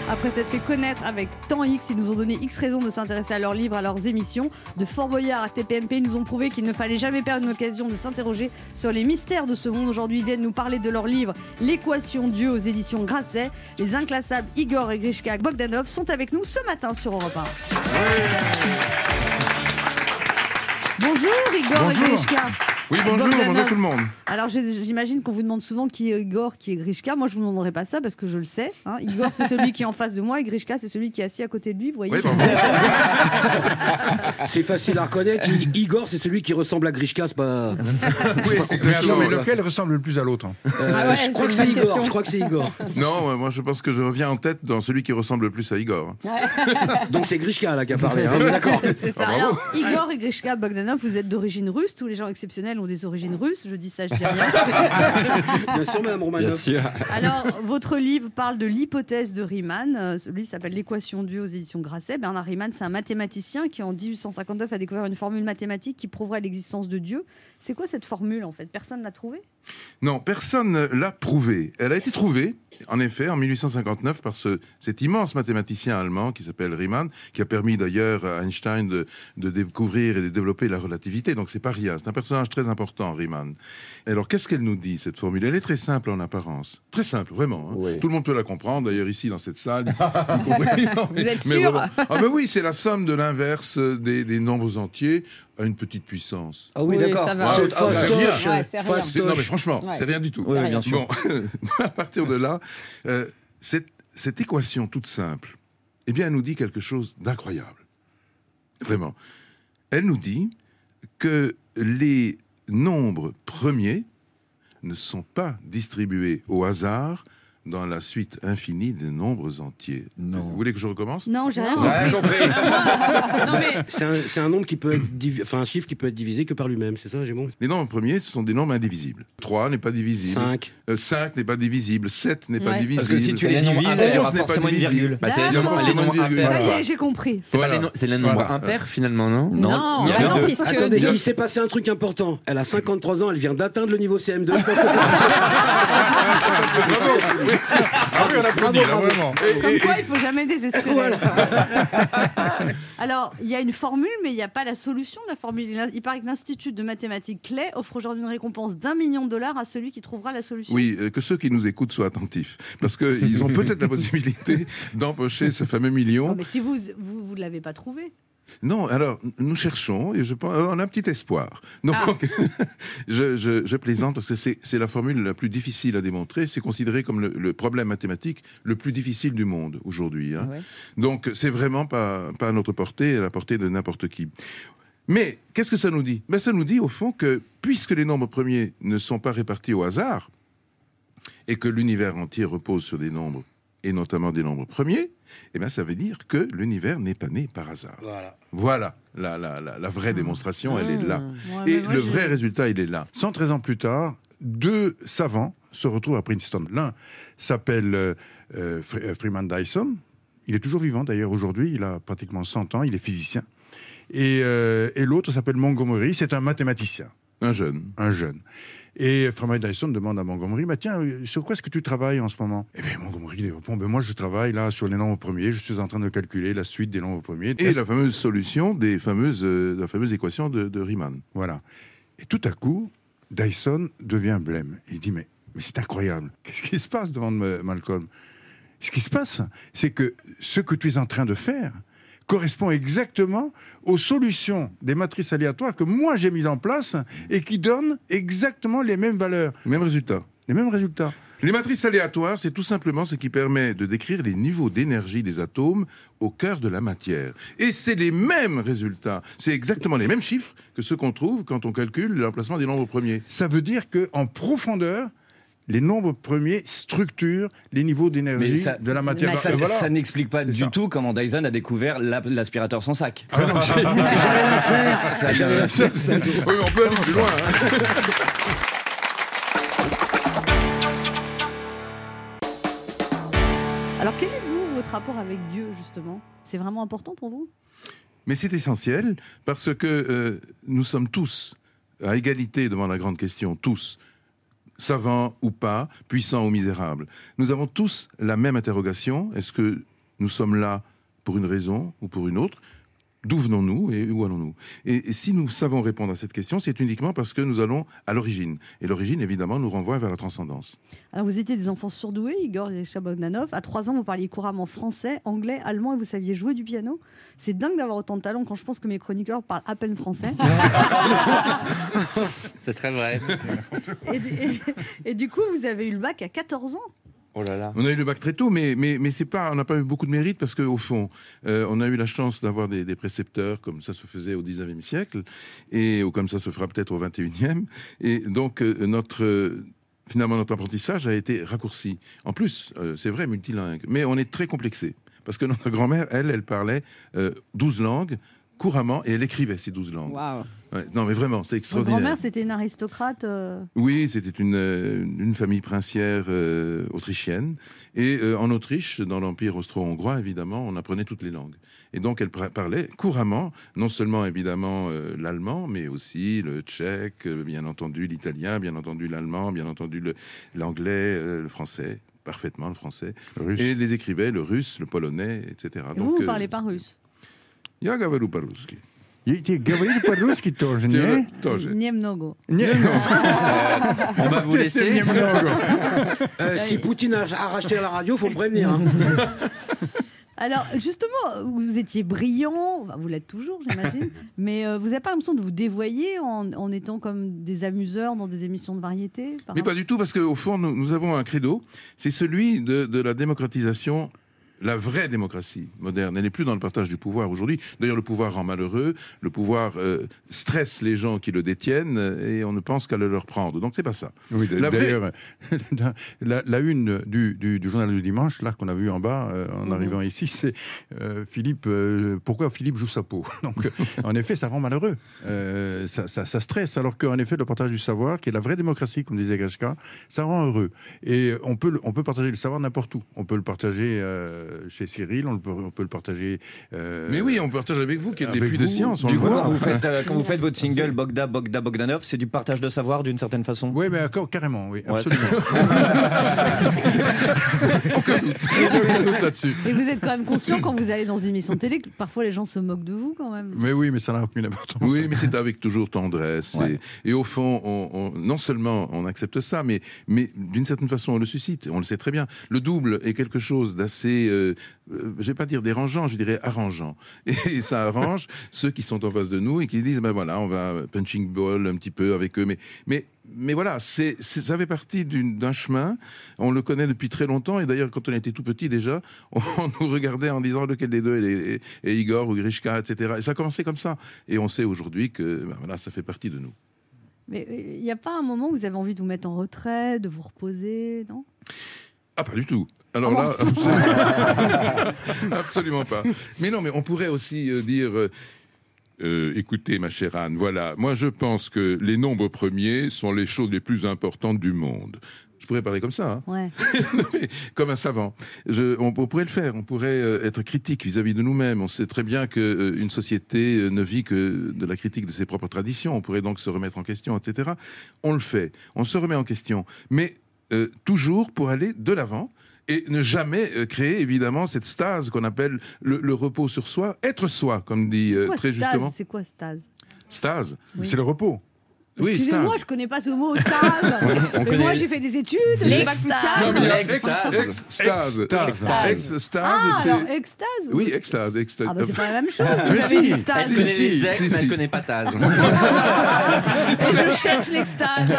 Après s'être fait connaître avec Temps X, ils nous ont donné X raisons de s'intéresser à leurs livres, à leurs émissions. De Fort Boyard à TPMP, ils nous ont prouvé qu'il ne fallait jamais perdre une occasion de s'interroger sur les mystères de ce monde. Aujourd'hui, ils viennent nous parler de leur livre L'équation Dieu aux éditions Grasset. Les inclassables Igor et Grishka Bogdanov sont avec nous ce matin sur Europe 1. Bonjour Igor et Grishka. Oui, bonjour tout le monde. Alors j'imagine qu'on vous demande souvent qui est Igor, qui est Grishka. Moi je vous demanderai pas ça parce que je le sais. Igor c'est celui qui est en face de moi et Grishka c'est celui qui est assis à côté de lui. Vous voyez. Oui, c'est facile à reconnaître. Igor c'est celui qui ressemble à Grishka, c'est pas. Mais lequel ressemble le plus à l'autre? Je crois que c'est Igor. Non, moi je pense que je reviens en tête dans celui qui ressemble le plus à Igor. Donc c'est Grishka là qui a parlé. D'accord. C'est ça. Alors Igor et Grishka Bogdanov, vous êtes d'origine russe. Tous les gens exceptionnels ont des origines russes. Je dis ça, je dis rien. Bien sûr, Madame Romanov. Bien sûr. Alors, votre livre parle de l'hypothèse de Riemann. Ce livre s'appelle L'équation Dieu aux éditions Grasset. Bernard Riemann, c'est un mathématicien qui, en 1859, a découvert une formule mathématique qui prouverait l'existence de Dieu. C'est quoi cette formule, en fait? Personne ne l'a trouvée? Non, personne ne l'a prouvée. Elle a été trouvée, en effet, en 1859 par cet immense mathématicien allemand qui s'appelle Riemann, qui a permis d'ailleurs à Einstein de découvrir et de développer la relativité. Donc c'est pas rien. C'est un personnage très important, Riemann. Alors qu'est-ce qu'elle nous dit, cette formule? Elle est très simple en apparence. Très simple, vraiment. Oui. Tout le monde peut la comprendre, d'ailleurs ici dans cette salle. Vous êtes sûr? Mais oui, c'est la somme de l'inverse des nombres entiers à une petite puissance. Ah oui, d'accord. Ça va. C'est rien. Non, mais franchement, c'est rien du tout. Oui, bien sûr. Bon, à partir de là, cette équation toute simple, eh bien, elle nous dit quelque chose d'incroyable. Vraiment. Elle nous dit que les nombres premiers ne sont pas distribués au hasard dans la suite infinie des nombres entiers. Non. Vous voulez que je recommence? Non, j'ai rien compris. Non, mais... c'est un nombre qui peut être un chiffre qui peut être divisé que par lui-même, c'est ça, Gémon? Les nombres premiers, ce sont des nombres indivisibles. 3 n'est pas divisible. 5 n'est pas divisible. 7 n'est pas divisible. Parce que si tu les divises, il y aura forcément une virgule. C'est les nombres impairs. Ça y est, j'ai compris. C'est les nombres impairs, finalement, non? Non, puisque... Attendez, il s'est passé un truc important. Elle a 53 ans, elle vient d'atteindre le niveau CM2. Je pense que on applaudit, là, vraiment. Comme quoi, il ne faut jamais désespérer. Voilà. Alors, il y a une formule, mais il n'y a pas la solution de la formule. Il paraît que l'Institut de mathématiques Clay offre aujourd'hui une récompense d'1 million de dollars à celui qui trouvera la solution. Oui, que ceux qui nous écoutent soient attentifs. Parce qu'ils ont peut-être la possibilité d'empocher ce fameux million. Non, mais si vous ne l'avez pas trouvé. Non, alors, nous cherchons, et je pense, on a un petit espoir. Donc, je plaisante, parce que c'est la formule la plus difficile à démontrer. C'est considéré comme le problème mathématique le plus difficile du monde aujourd'hui. Hein. Ouais. Donc, c'est vraiment pas à notre portée, à la portée de n'importe qui. Mais, qu'est-ce que ça nous dit? Ça nous dit, au fond, que puisque les nombres premiers ne sont pas répartis au hasard, et que l'univers entier repose sur des nombres, et notamment des nombres premiers, eh bien, ça veut dire que l'univers n'est pas né par hasard. Voilà la vraie démonstration, elle est là. Ouais, et le vrai résultat, il est là. 113 ans plus tard, 2 savants se retrouvent à Princeton. L'un s'appelle Freeman Dyson. Il est toujours vivant, d'ailleurs, aujourd'hui. Il a pratiquement 100 ans. Il est physicien. Et l'autre s'appelle Montgomery. C'est un mathématicien. Un jeune. Et Freeman Dyson demande à Montgomery, tiens, sur quoi est-ce que tu travailles en ce moment? Eh bien, Montgomery répond, moi je travaille là sur les nombres premiers, je suis en train de calculer la suite des nombres premiers. Et la fameuse solution de la fameuse équation de Riemann. Voilà. Et tout à coup, Dyson devient blême. Il dit, mais c'est incroyable. Qu'est-ce qui se passe? Demande Malcolm. Ce qui se passe, c'est que ce que tu es en train de faire correspond exactement aux solutions des matrices aléatoires que moi j'ai mises en place et qui donnent exactement les mêmes valeurs. Les mêmes résultats. Les matrices aléatoires, c'est tout simplement ce qui permet de décrire les niveaux d'énergie des atomes au cœur de la matière. Et c'est les mêmes résultats. C'est exactement les mêmes chiffres que ceux qu'on trouve quand on calcule l'emplacement des nombres premiers. Ça veut dire qu'en profondeur, les nombres premiers structurent les niveaux d'énergie de la matière. Ça n'explique pas du tout comment Dyson a découvert l'aspirateur sans sac. Oui, on peut aller plus loin. Alors, quel est votre rapport avec Dieu, justement? C'est vraiment important pour vous? Mais c'est essentiel, parce que nous sommes tous à égalité devant la grande question, tous. Savants ou pas, puissants ou misérables. Nous avons tous la même interrogation. Est-ce que nous sommes là pour une raison ou pour une autre. D'où venons-nous et où allons-nous ? Et si nous savons répondre à cette question, c'est uniquement parce que nous allons à l'origine. Et l'origine, évidemment, nous renvoie vers la transcendance. Alors, vous étiez des enfants surdoués, Igor Bogdanov. À 3 ans, vous parliez couramment français, anglais, allemand et vous saviez jouer du piano. C'est dingue d'avoir autant de talent quand je pense que mes chroniqueurs parlent à peine français. C'est très vrai. Et du coup, vous avez eu le bac à 14 ans. Oh là là. On a eu le bac très tôt, mais c'est pas, on n'a pas eu beaucoup de mérite parce qu'au fond, on a eu la chance d'avoir des précepteurs comme ça se faisait au 19e siècle et ou comme ça se fera peut-être au 21e. Et donc, finalement, notre apprentissage a été raccourci. En plus, c'est vrai, multilingue, mais on est très complexé. Parce que notre grand-mère, elle parlait 12 langues couramment et elle écrivait ces 12 langues. Waouh. Ouais, non, mais vraiment, c'est Votre extraordinaire. grand-mère, c'était une aristocrate Oui, c'était une famille princière autrichienne. Et en Autriche, dans l'Empire austro-hongrois, évidemment, on apprenait toutes les langues. Et donc, elle parlait couramment, non seulement, évidemment, l'allemand, mais aussi le tchèque, bien entendu l'italien, bien entendu l'allemand, bien entendu l'anglais, le français, parfaitement le français. Et les écrivait, le russe, le polonais, etc. Et vous ne parlez pas russe? Ja говорю по-русски. Говорили по-русски тоже, не? Тоже. Немного. On va vous laisser. Si Poutine a racheté la radio, il faut me prévenir. Hein. Alors, justement, vous étiez brillant, vous l'êtes toujours, j'imagine, mais vous n'avez pas l'impression de vous dévoyer en étant comme des amuseurs dans des émissions de variété Mais pas du tout, parce qu'au fond, nous avons un credo, c'est celui de la démocratisation. La vraie démocratie moderne, elle n'est plus dans le partage du pouvoir aujourd'hui. D'ailleurs, le pouvoir rend malheureux, le pouvoir stresse les gens qui le détiennent et on ne pense qu'à le leur prendre. Donc, c'est pas ça. Oui, d'ailleurs, la une du journal du dimanche, là, qu'on a vu en bas, en arrivant ici, c'est Philippe, pourquoi Philippe joue sa peau. Donc, en effet, ça rend malheureux. Ça stresse, alors qu'en effet, le partage du savoir, qui est la vraie démocratie, comme disait Grishka, ça rend heureux. Et on peut partager le savoir n'importe où. On peut le partager chez Cyril, on peut le partager. Mais oui, on partage avec vous, qui êtes des puits de science. Du coup, quand vous faites votre single Bogdanov, c'est du partage de savoir d'une certaine façon. Oui, mais carrément, oui, ouais, absolument. Aucun doute là-dessus. Et vous êtes quand même conscient quand vous allez dans une émission de télé que parfois les gens se moquent de vous quand même. Mais oui, mais ça n'a aucune importance. Oui, mais c'est avec toujours tendresse. Ouais. Et au fond, non seulement on accepte ça, mais d'une certaine façon on le suscite. On le sait très bien. Le double est quelque chose d'assez, je vais pas dire dérangeant, je dirais arrangeant. Et ça arrange ceux qui sont en face de nous et qui disent, ben voilà, on va punching ball un petit peu avec eux. Mais voilà, ça fait partie d'un chemin. On le connaît depuis très longtemps. Et d'ailleurs, quand on était tout petit déjà, on nous regardait en disant lequel des deux est Igor ou Grishka, etc. Et ça a commencé comme ça. Et on sait aujourd'hui que voilà, ça fait partie de nous. Mais il n'y a pas un moment où vous avez envie de vous mettre en retrait, de vous reposer, non ? Ah, pas du tout. Alors là, absolument, absolument pas. Mais non, mais on pourrait aussi dire... écoutez, ma chère Anne, voilà, moi je pense que les nombres premiers sont les choses les plus importantes du monde. Je pourrais parler comme ça, hein. Ouais. Comme un savant. On pourrait le faire, on pourrait être critique vis-à-vis de nous-mêmes. On sait très bien qu'une société ne vit que de la critique de ses propres traditions. On pourrait donc se remettre en question, etc. On le fait, on se remet en question. Mais toujours pour aller de l'avant. Et ne jamais créer, évidemment, cette stase qu'on appelle le repos sur soi, être soi, comme dit très justement. C'est quoi stase ? Stase. Oui. C'est le repos. Oui, excusez-moi, stase. je connais pas ce mot, stase. Mais moi, j'ai fait des études, j'ai bac plus Non, 15. mais il y a Extase. extase. Extase, Ah, c'est... alors extase. Oui, extase. Ah bah c'est pas la même chose. Mais Vous avez si, dit Elle stase. connaît si, les ex, si, mais si. elle connaît pas Taz. Et je cherche l'extase.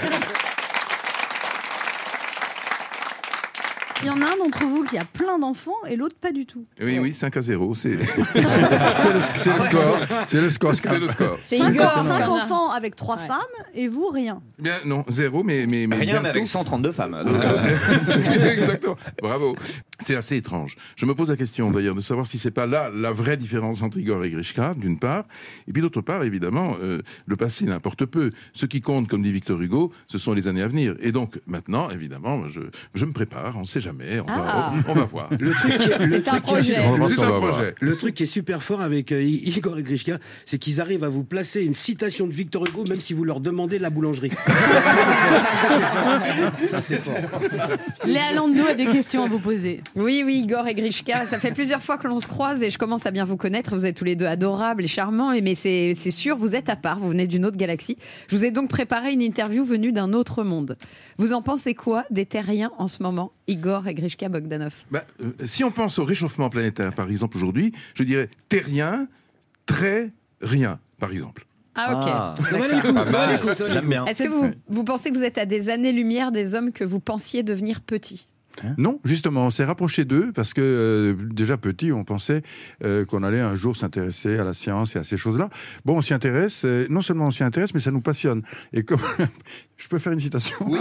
Il y en a un d'entre vous qui a plein d'enfants et l'autre pas du tout. Oui, 5-0, c'est C'est le score. C'est le score. c'est le score. C'est 5 Igor. enfants avec 3 femmes et vous rien. Bien, non, 0, mais Rien, mais bientôt. avec 132 femmes. Donc, Exactement. Bravo. C'est assez étrange. Je me pose la question d'ailleurs de savoir si c'est pas là la vraie différence entre Igor et Grishka, d'une part, et puis d'autre part, évidemment, le passé n'importe peu. Ce qui compte, comme dit Victor Hugo, ce sont les années à venir. Et donc maintenant, évidemment, je me prépare. On ne sait jamais. On va voir. Le truc qui est- le C'est un truc qui est- projet. C'est un projet. Le truc qui est super fort avec Igor et Grishka, c'est qu'ils arrivent à vous placer une citation de Victor Hugo, même si vous leur demandez la boulangerie. Ça, c'est fort. Léa Landau a des questions à vous poser. Oui, Igor et Grishka, ça fait plusieurs fois que l'on se croise et je commence à bien vous connaître. Vous êtes tous les deux adorables et charmants, mais c'est sûr, vous êtes à part, vous venez d'une autre galaxie. Je vous ai donc préparé une interview venue d'un autre monde. Vous en pensez quoi des terriens en ce moment, Igor et Grishka Bogdanov? Si on pense au réchauffement planétaire, par exemple, aujourd'hui, je dirais terrien, très rien, par exemple. Ah, ok. Ça valait le coup, ça valait le coup, ça valait le J'aime coup. bien. Est-ce que vous pensez que vous êtes à des années-lumière des hommes que vous pensiez devenir petits? Non, justement, on s'est rapproché d'eux parce que déjà petit, on pensait qu'on allait un jour s'intéresser à la science et à ces choses-là. Bon, on s'y intéresse, non seulement on s'y intéresse, mais ça nous passionne. Et comme je peux faire une citation. Oui.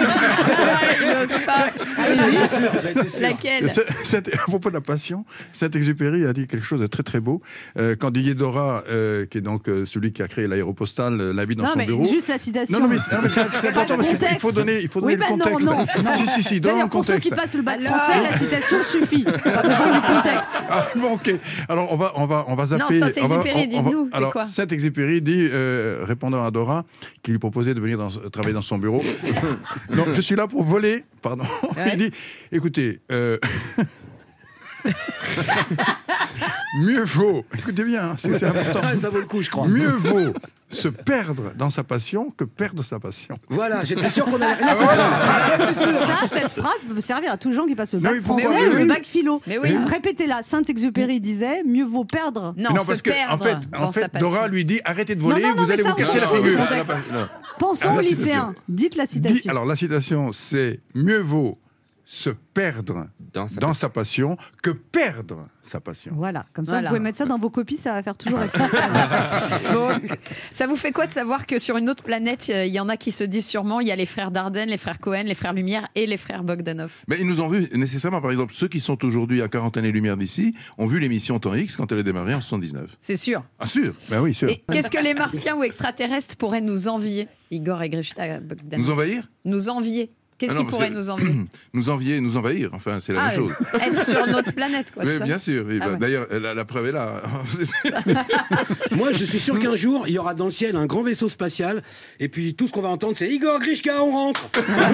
Laquelle? À propos de la passion, Saint-Exupéry a dit quelque chose de très très beau. Quand Didier Dora, qui est donc celui qui a créé l'aéropostale, l'invite dans son bureau. Juste la citation. Non, mais c'est important parce qu'il faut donner le contexte. Non. Si, donne le Pour ceux contexte. qui passent le bac français, la citation suffit. Pas besoin du contexte. Ah, bon, ok. Alors, on va zapper. Non, Saint-Exupéry, dites-nous, c'est quoi? Saint-Exupéry dit, répondant à Dora, qui lui proposait de venir travailler dans son bureau. Donc, je suis là pour voler. Pardon. Ouais. Il dit, écoutez, mieux vaut, écoutez bien, c'est important. Ça vaut le coup, je crois. Mieux vaut se perdre dans sa passion que perdre sa passion. Voilà, j'étais sûr qu'on allait. Cette phrase peut servir à tous les gens qui passent le bac Oui, français pourquoi? ou le bac philo. Mais oui. Répétez-la. Saint-Exupéry disait mieux vaut perdre. Non, parce se que perdre en fait, sa passion. Dora lui dit arrêtez de voler, Non, vous allez mais vous ça, casser la on figure. s'en Pensons aux lycéens. Dites la citation. Alors la citation, c'est mieux vaut se perdre dans sa passion que perdre sa passion. Voilà, comme ça Voilà. vous pouvez mettre ça dans vos copies, ça va faire toujours effet. Bon, ça vous fait quoi de savoir que sur une autre planète, il y en a qui se disent sûrement, il y a les frères Dardenne, les frères Cohen, les frères Lumière et les frères Bogdanov? Mais ils nous ont vus nécessairement, par exemple, ceux qui sont aujourd'hui à 40 années-lumière d'ici, ont vu l'émission Temps X quand elle a démarré en 79. C'est sûr. Ah, sûr. Ben oui, sûr. Et qu'est-ce que les martiens ou extraterrestres pourraient nous envier, Igor et Grishka Bogdanov? Nous envahir? Nous envier. Qu'est-ce qu'ils pourraient nous envier? Nous envier, nous envahir, enfin, c'est la même chose. Être sur notre planète, quoi. Mais ça. bien sûr. Et Ah ouais. D'ailleurs, la preuve est là. Moi, je suis sûr qu'un jour, il y aura dans le ciel un grand vaisseau spatial, et puis tout ce qu'on va entendre, c'est Igor Grishka, on rentre.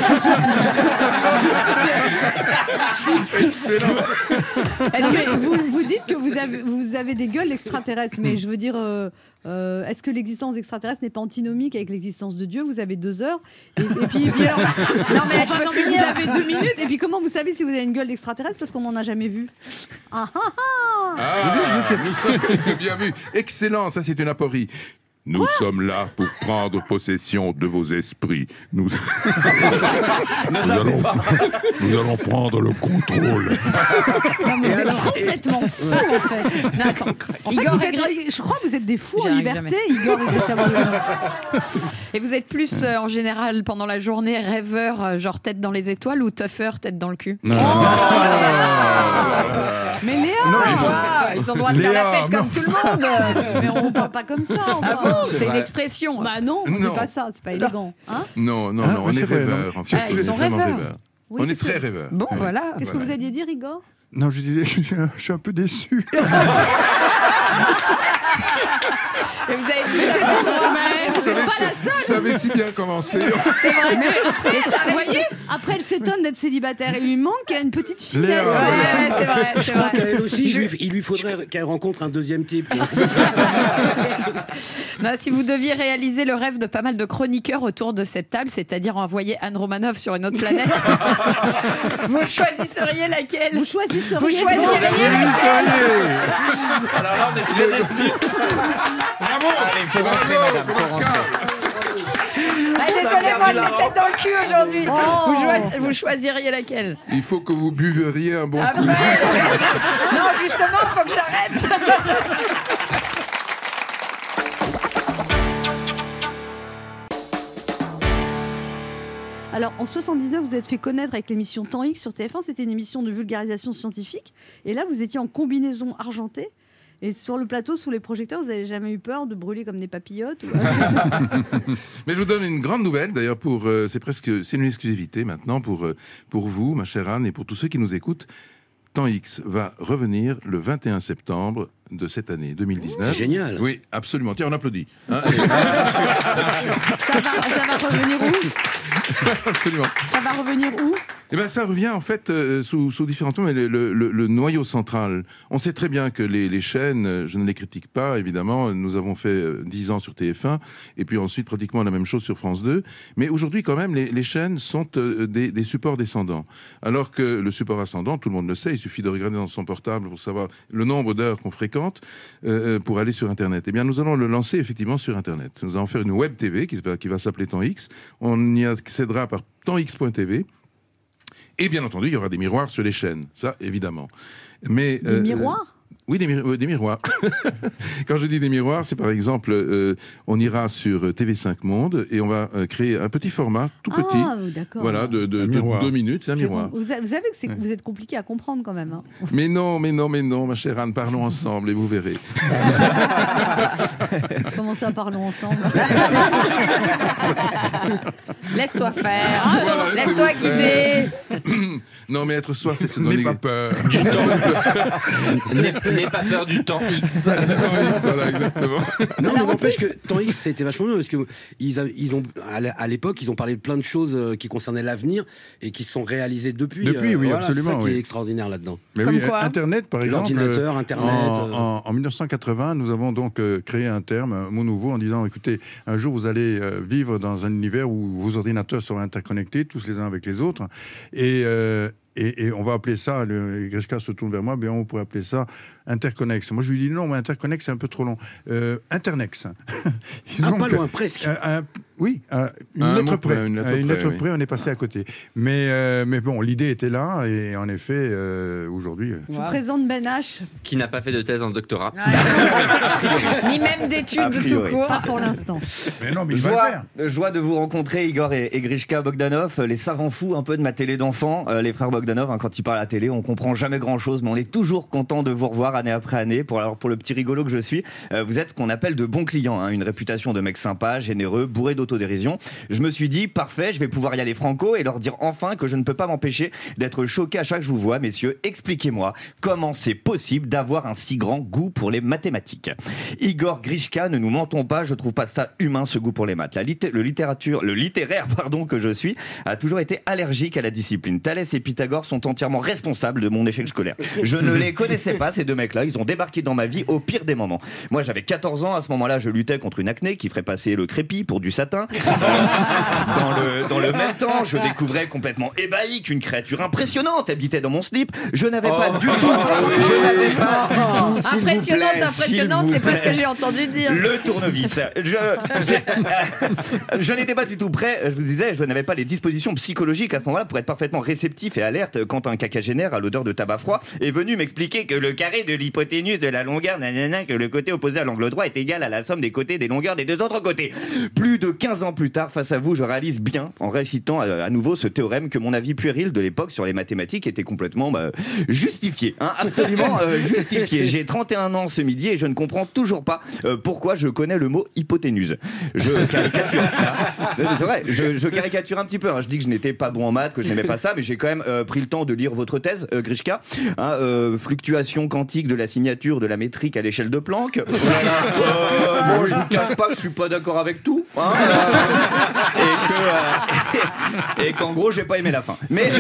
Excellent. Est-ce que vous dites que vous avez des gueules extraterrestres, mais je veux dire, est-ce que l'existence extraterrestre n'est pas antinomique avec l'existence de Dieu? Vous avez 2 heures, et puis alors, non mais je peux vous finir. avez 2 minutes, et puis comment vous savez si vous avez une gueule d'extraterrestre? Parce qu'on n'en a jamais vu. Ah ah ah. Nous sommes bien vus. Excellent, ça c'est une aporie. Nous sommes là pour prendre possession de vos esprits. Nous allons prendre le contrôle. Non, mais c'est complètement fou en fait. Non, attends. En fait, Igor vous et êtes- je crois que vous êtes des fous J'y en arrive liberté, jamais. Igor et Grishka Bogdanov. Et vous êtes plus en général pendant la journée rêveur, genre tête dans les étoiles, ou tougher, tête dans le cul? Mais Léa, Ils ont le droit de faire la Léa, fête comme tout le monde. mais on parle pas comme ça. Ah bon, c'est une expression. Bah non, on Non. dit pas ça, c'est pas élégant. Hein Non, Ah, on est c'est vrai, rêveurs. En fait. Ah, ils On est sont vraiment rêveurs. Oui, On est c'est- très rêveurs. Bon, voilà. Qu'est-ce que vous alliez dire, Igor? Non, je disais, je suis un peu déçu. Et vous avez dit Ça avait si bien commencé. et ça, vous voyez? Après, elle s'étonne d'être célibataire. Il lui manque une petite finesse. Léa. Ouais, c'est vrai, Je c'est crois vrai. qu'elle aussi, il lui faudrait qu'elle rencontre un deuxième type. Non, si vous deviez réaliser le rêve de pas mal de chroniqueurs autour de cette table, c'est-à-dire envoyer Anne Romanoff sur une autre planète, vous choisisseriez laquelle? Vous choisissez Vous rien. choisiriez laquelle? Alors là, on est très déçus. Bravo. Allez, faut rentrer, madame, faut rentrer. Ah, désolé, moi, c'est tête dans le cul aujourd'hui. Vous choisiriez laquelle? Il faut que vous buveriez un bon Ah, coup. ouais. Non, justement, il faut que j'arrête. Alors, en 79, vous êtes fait connaître avec l'émission Temps X sur TF1. C'était une émission de vulgarisation scientifique. Et là, vous étiez en combinaison argentée. Et sur le plateau, sous les projecteurs, vous n'avez jamais eu peur de brûler comme des papillotes Mais je vous donne une grande nouvelle, d'ailleurs, c'est une exclusivité maintenant pour vous, ma chère Anne, et pour tous ceux qui nous écoutent. Temps X va revenir le 21 septembre de cette année, 2019. C'est génial. Oui, absolument. Tiens, on applaudit. Hein. Ça va revenir où? Absolument. Ça va revenir où? Eh ben, ça revient en fait sous différents noms, mais le noyau central. On sait très bien que les chaînes, je ne les critique pas, évidemment. Nous avons fait 10 ans sur TF1 et puis ensuite pratiquement la même chose sur France 2. Mais aujourd'hui, quand même, les chaînes sont des supports descendants. Alors que le support ascendant, tout le monde le sait, il suffit de regarder dans son portable pour savoir le nombre d'heures qu'on fréquente pour aller sur Internet. Eh bien, nous allons le lancer effectivement sur Internet. Nous allons faire une web TV qui va s'appeler Temps X. On y accédera par tempx.tv. Et bien entendu, il y aura des miroirs sur les chaînes, ça évidemment. Mais Des miroirs? Oui, des miroirs. Quand je dis des miroirs, c'est par exemple, on ira sur TV5 Monde et on va créer un petit format, tout petit. Ah, d'accord. Voilà, de 2 minutes, c'est un miroir. Vous savez que vous êtes compliqué à comprendre quand même. Hein. Mais non, ma chère Anne, parlons ensemble et vous verrez. Comment ça, parlons ensemble? Laisse-toi faire, Voilà, laisse-toi laissez-vous faire. guider. Non, mais être soi, c'est se donner... N'aie pas peur. N'aie pas peur du temps X. Voilà, exactement. Non, mais n'empêche que Temps X, c'était vachement bien parce que ils ont, à l'époque, ils ont parlé de plein de choses qui concernaient l'avenir et qui se sont réalisées depuis. Depuis, oui, voilà, absolument, C'est ça qui oui. est extraordinaire là-dedans. Mais Comme oui, quoi Internet, par exemple. L'ordinateur, Internet. En 1980, nous avons donc créé un terme, un mot nouveau, en disant, écoutez, un jour vous allez vivre dans un univers où vos ordinateurs seront interconnectés, tous les uns avec les autres, et on va appeler ça, Grishka se tourne vers moi, bien on pourrait appeler ça interconnexe. Moi je lui dis non, mais interconnexe c'est un peu trop long. Internex. Pas loin, presque. Oui, une Un lettre mot près. près, une lettre Une près, lettre oui. près, on est passé à côté. Mais bon, l'idée était là, et en effet, aujourd'hui... Je vous présente Ben H. Qui n'a pas fait de thèse en doctorat. Ni même d'études A tout priori. court. Pas pour l'instant. Mais non, mais je vais le faire. Joie de vous rencontrer, Igor et Grishka Bogdanov, les savants fous un peu de ma télé d'enfant, les frères Bogdanov. Hein, quand ils parlent à la télé, on comprend jamais grand-chose, mais on est toujours content de vous revoir année après année. Pour le petit rigolo que je suis, vous êtes ce qu'on appelle de bons clients, hein, une réputation de mec sympa, généreux, bourré d'autodérision. Je me suis dit, parfait, je vais pouvoir y aller franco et leur dire enfin que je ne peux pas m'empêcher d'être choqué à chaque fois que je vous vois, messieurs. Expliquez-moi comment c'est possible d'avoir un si grand goût pour les mathématiques. Igor, Grishka, ne nous mentons pas, je trouve pas ça humain ce goût pour les maths. Le littéraire que je suis a toujours été allergique à la discipline. Thalès et Pythagore sont entièrement responsables de mon échec scolaire. Je ne les connaissais pas, ces deux mecs-là, ils ont débarqué dans ma vie au pire des moments. Moi j'avais 14 ans, à ce moment-là je luttais contre une acné qui ferait passer le crépi pour du satin. Dans le même temps, je découvrais complètement ébahi qu'une créature impressionnante habitait dans mon slip. Je n'avais pas du tout. Impressionnante, c'est pas ce que j'ai entendu dire. Le tournevis. Je n'étais pas du tout prêt. Je vous disais, je n'avais pas les dispositions psychologiques à ce moment-là pour être parfaitement réceptif et alerte quand un quinquagénaire à l'odeur de tabac froid est venu m'expliquer que le carré de l'hypoténuse de la longueur, que le côté opposé à l'angle droit est égal à la somme des côtés des longueurs des deux autres côtés. Plus de 15 ans plus tard, face à vous, je réalise bien, en récitant à nouveau ce théorème, que mon avis puéril de l'époque sur les mathématiques était complètement justifié. Hein, absolument justifié. J'ai 31 ans ce midi et je ne comprends toujours pas pourquoi je connais le mot hypoténuse. Je caricature. C'est vrai, je caricature un petit peu. Hein. Je dis que je n'étais pas bon en maths, que je n'aimais pas ça, mais j'ai quand même pris le temps de lire votre thèse, Grishka. Hein, fluctuation quantique de la signature de la métrique à l'échelle de Planck. Bon, je vous cache pas que je suis pas d'accord avec tout. Hein, et qu'en gros, j'ai pas aimé la fin. Mais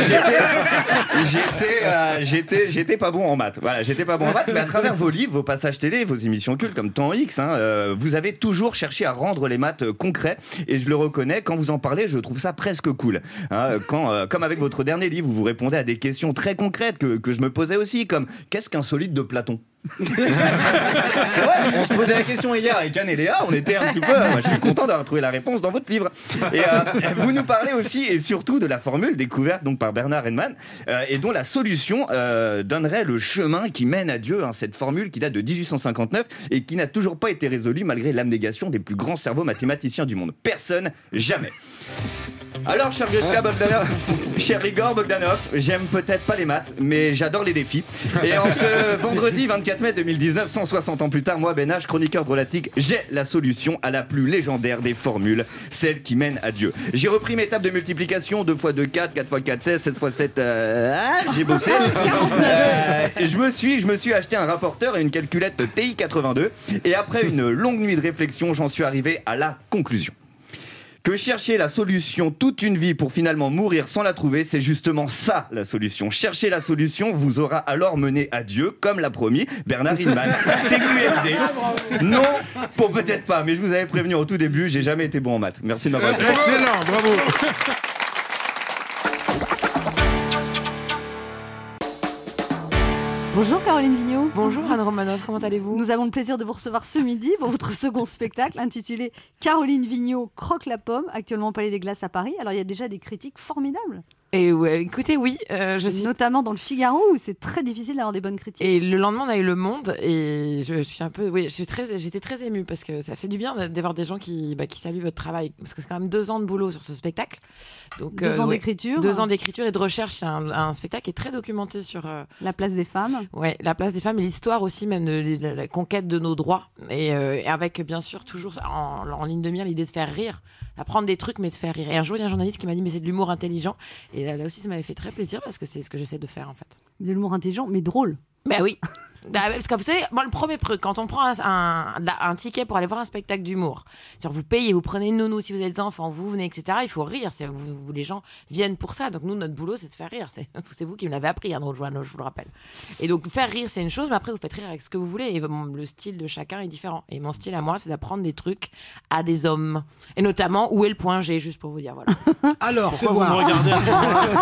j'étais pas bon en maths. Voilà, j'étais pas bon en maths. Mais à travers vos livres, vos passages télé, vos émissions cultes comme Temps X, hein, vous avez toujours cherché à rendre les maths concrets. Et je le reconnais, quand vous en parlez, je trouve ça presque cool. Hein, comme avec votre dernier livre, où vous répondez à des questions très concrètes que je me posais aussi, comme qu'est-ce qu'un solide de Platon? C'est vrai, on se posait la question hier avec Anne et Léa, on était un petit peu. Je suis content d'avoir trouvé la réponse dans votre livre. Et vous nous parlez aussi et surtout de la formule découverte donc par Bernard Herrmann et dont la solution donnerait le chemin qui mène à Dieu. Hein, cette formule qui date de 1859 et qui n'a toujours pas été résolue malgré l'abnégation des plus grands cerveaux mathématiciens du monde. Personne, jamais. Alors, cher Igor Bogdanov, j'aime peut-être pas les maths, mais j'adore les défis. Et en ce vendredi 24 mai 2019, 160 ans plus tard, moi, Ben H, chroniqueur drôlatique, j'ai la solution à la plus légendaire des formules, celle qui mène à Dieu. J'ai repris mes tables de multiplication, 2 x 2, 4, 4 x 4, 16, 7 x 7, j'ai bossé. Je me suis acheté un rapporteur et une calculette TI 82, et après une longue nuit de réflexion, j'en suis arrivé à la conclusion. Que chercher la solution toute une vie pour finalement mourir sans la trouver, c'est justement ça la solution. Chercher la solution vous aura alors mené à Dieu, comme l'a promis Bernard Hindman. C'est QFD. Non, pour peut-être pas, mais je vous avais prévenu au tout début, j'ai jamais été bon en maths. Merci de m'avoir écouté. Excellent, bravo. Bonjour Caroline Vigneault. Bonjour Anne Romanoff, comment allez-vous ? Nous avons le plaisir de vous recevoir ce midi pour votre second spectacle intitulé Caroline Vigneault croque la pomme, actuellement au Palais des Glaces à Paris. Alors il y a déjà des critiques formidables. Et ouais, écoutez, oui, je suis... Notamment dans le Figaro où c'est très difficile d'avoir des bonnes critiques. Et le lendemain, on a eu Le Monde et je suis un peu, oui, j'étais très émue parce que ça fait du bien d'avoir des gens qui saluent votre travail parce que c'est quand même 2 ans de boulot sur ce spectacle. Donc 2 ans d'écriture. 2 ans d'écriture et de recherche. C'est un spectacle qui est très documenté sur la place des femmes. Ouais, la place des femmes et l'histoire aussi même de la conquête de nos droits et avec bien sûr toujours en ligne de mire l'idée de faire rire, apprendre des trucs mais de faire rire. Et un jour il y a un journaliste qui m'a dit mais c'est de l'humour intelligent et là aussi ça m'avait fait très plaisir parce que c'est ce que j'essaie de faire en fait. De l'humour intelligent mais drôle. Ben oui. Parce que vous savez, moi, le premier truc, quand on prend un ticket pour aller voir un spectacle d'humour, c'est-à-dire vous payez, vous prenez une nounou si vous êtes enfant, vous venez, etc. Il faut rire. Les gens viennent pour ça. Donc nous, notre boulot, c'est de faire rire. C'est vous qui me l'avez appris, hein, donc, je vous le rappelle. Et donc faire rire, c'est une chose, mais après vous faites rire avec ce que vous voulez. Et le style de chacun est différent. Et mon style à moi, c'est d'apprendre des trucs à des hommes. Et notamment, où est le point G, juste pour vous dire, voilà. Alors, fais Pourquoi vous voir. me regardez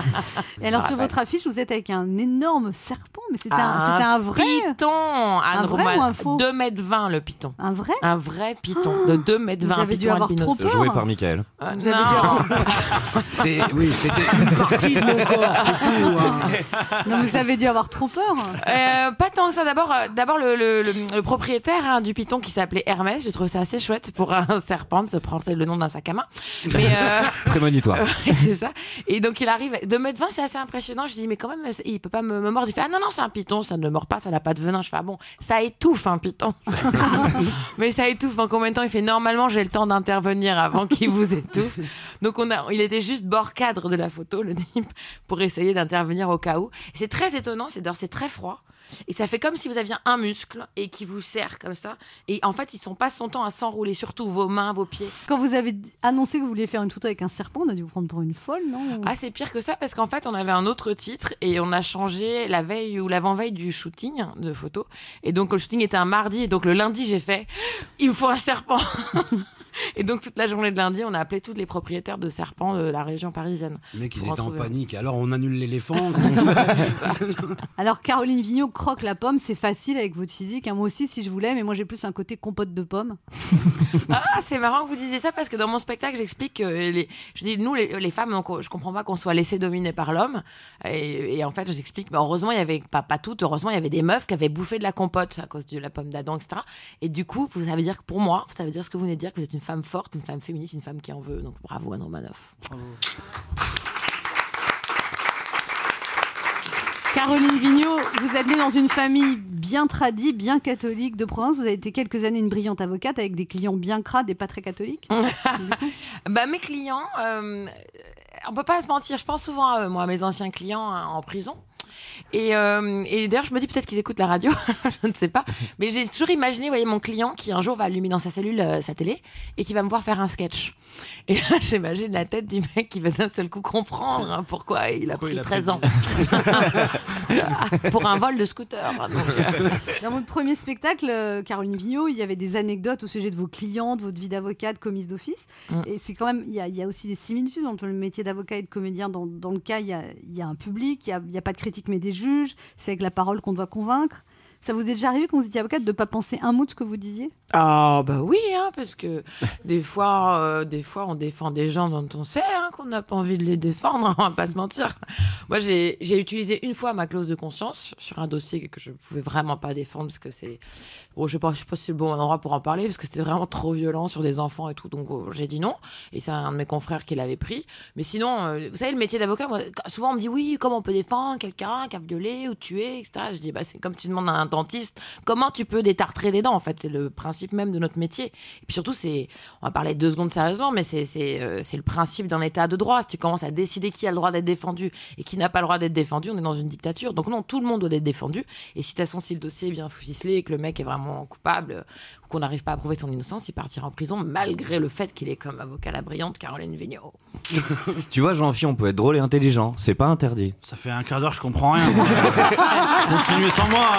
Et alors sur votre affiche, vous êtes avec un énorme serpent, mais c'était un vrai python, Anne vrai ou un faux 2,20 m le python. Un vrai Un vrai python de 2,20 m. Vous avez dû avoir trop peur. Joué par Michael. Vous avez dû Non. avoir- Oui, c'était une partie de mon corps, c'est tout. Hein. Non, vous avez dû avoir trop peur. Pas tant que ça. D'abord le propriétaire du python qui s'appelait Hermès, j'ai trouvé ça assez chouette pour un serpent de se prendre le nom d'un sac à main. Mais Prémonitoire. c'est ça. Et donc il arrive 2,20 m, c'est assez impressionnant. Je dis mais quand même il peut pas me mordre. Il fait ah non c'est un python, ça ne mord pas, ça n'a pas de venin. Je fais ah bon, ça étouffe un python. Mais ça étouffe en combien de temps? Il fait normalement j'ai le temps d'intervenir avant qu'il vous étouffe. Donc il était juste bord cadre de la photo le type pour essayer d'intervenir au cas où. Et c'est très étonnant, c'est très froid. Et ça fait comme si vous aviez un muscle et qui vous serre comme ça. Et en fait, on passe son temps à s'enrouler, surtout vos mains, vos pieds. Quand vous avez annoncé que vous vouliez faire une photo avec un serpent, on a dû vous prendre pour une folle, non? Ah, c'est pire que ça parce qu'en fait, on avait un autre titre et on a changé la veille ou l'avant-veille du shooting de photos. Et donc, le shooting était un mardi et donc le lundi, j'ai fait « Il me faut un serpent !» Et donc, toute la journée de lundi, on a appelé tous les propriétaires de serpents de la région parisienne. Les mecs, ils Pour en étaient en trouver un. panique. Alors, on annule l'éléphant. Comment on fait Alors Caroline Vigneault croque la pomme, c'est facile avec votre physique. Moi aussi, si je voulais, mais moi j'ai plus un côté compote de pommes. Ah, c'est marrant que vous disiez ça parce que dans mon spectacle, j'explique que je dis nous les femmes, donc je comprends pas qu'on soit laissé dominer par l'homme. Et en fait, j'explique, heureusement il y avait pas toutes, heureusement il y avait des meufs qui avaient bouffé de la compote à cause de la pomme d'Adam, etc. Et du coup, ça veut dire que pour moi, ça veut dire ce que vous venez de dire, que vous êtes une femme forte, une femme féministe, une femme qui en veut. Donc bravo Anne Romanoff. Caroline Vigneault, vous êtes née dans une famille bien tradie, bien catholique de province. Vous avez été quelques années une brillante avocate avec des clients bien crades et pas très catholiques. Mes clients, on peut pas se mentir, je pense souvent à eux, moi, à mes anciens clients en prison. Et d'ailleurs, je me dis peut-être qu'ils écoutent la radio, je ne sais pas. Mais j'ai toujours imaginé, vous voyez, mon client qui un jour va allumer dans sa cellule sa télé et qui va me voir faire un sketch. Et là, j'imagine la tête du mec qui va d'un seul coup comprendre pourquoi il a pris 13 ans. Pour un vol de scooter. Dans votre premier spectacle, Caroline Vigneault, il y avait des anecdotes au sujet de vos clients, de votre vie d'avocate, commise d'office. Et c'est quand même, il y a aussi des similitudes entre le métier d'avocat et de comédien. Dans le cas, il y a un public, il n'y a pas de critique mais des juges. C'est avec la parole qu'on doit convaincre. Ça vous est déjà arrivé quand vous étiez avocate de pas penser un mot de ce que vous disiez? Ah bah oui, parce que des fois on défend des gens dont on sait qu'on n'a pas envie de les défendre, on va pas se mentir. Moi j'ai utilisé une fois ma clause de conscience sur un dossier que je pouvais vraiment pas défendre parce que je sais pas si c'est le bon endroit pour en parler parce que c'était vraiment trop violent sur des enfants et tout, donc j'ai dit non. Et c'est un de mes confrères qui l'avait pris. Mais sinon, vous savez, le métier d'avocat, moi, souvent on me dit oui, comment on peut défendre quelqu'un qui a violé ou tué, etc. Je dis c'est comme si tu demandes à un dentiste comment tu peux détartrer des dents. En fait, c'est le principe même de notre métier. Et puis surtout, on va parler 2 secondes sérieusement, mais c'est le principe d'un état de droit. Si tu commences à décider qui a le droit d'être défendu et qui n'a pas le droit d'être défendu, on est dans une dictature. Donc non, tout le monde doit être défendu. Et si le dossier est bien ficelé et que le mec est vraiment coupable ou qu'on n'arrive pas à prouver son innocence, il partira en prison malgré le fait qu'il est comme avocat la brillante Caroline Vigneault. Tu vois, Jean-Phi, on peut être drôle et intelligent. C'est pas interdit. Ça fait un quart d'heure, je comprends rien. Continuez sans moi.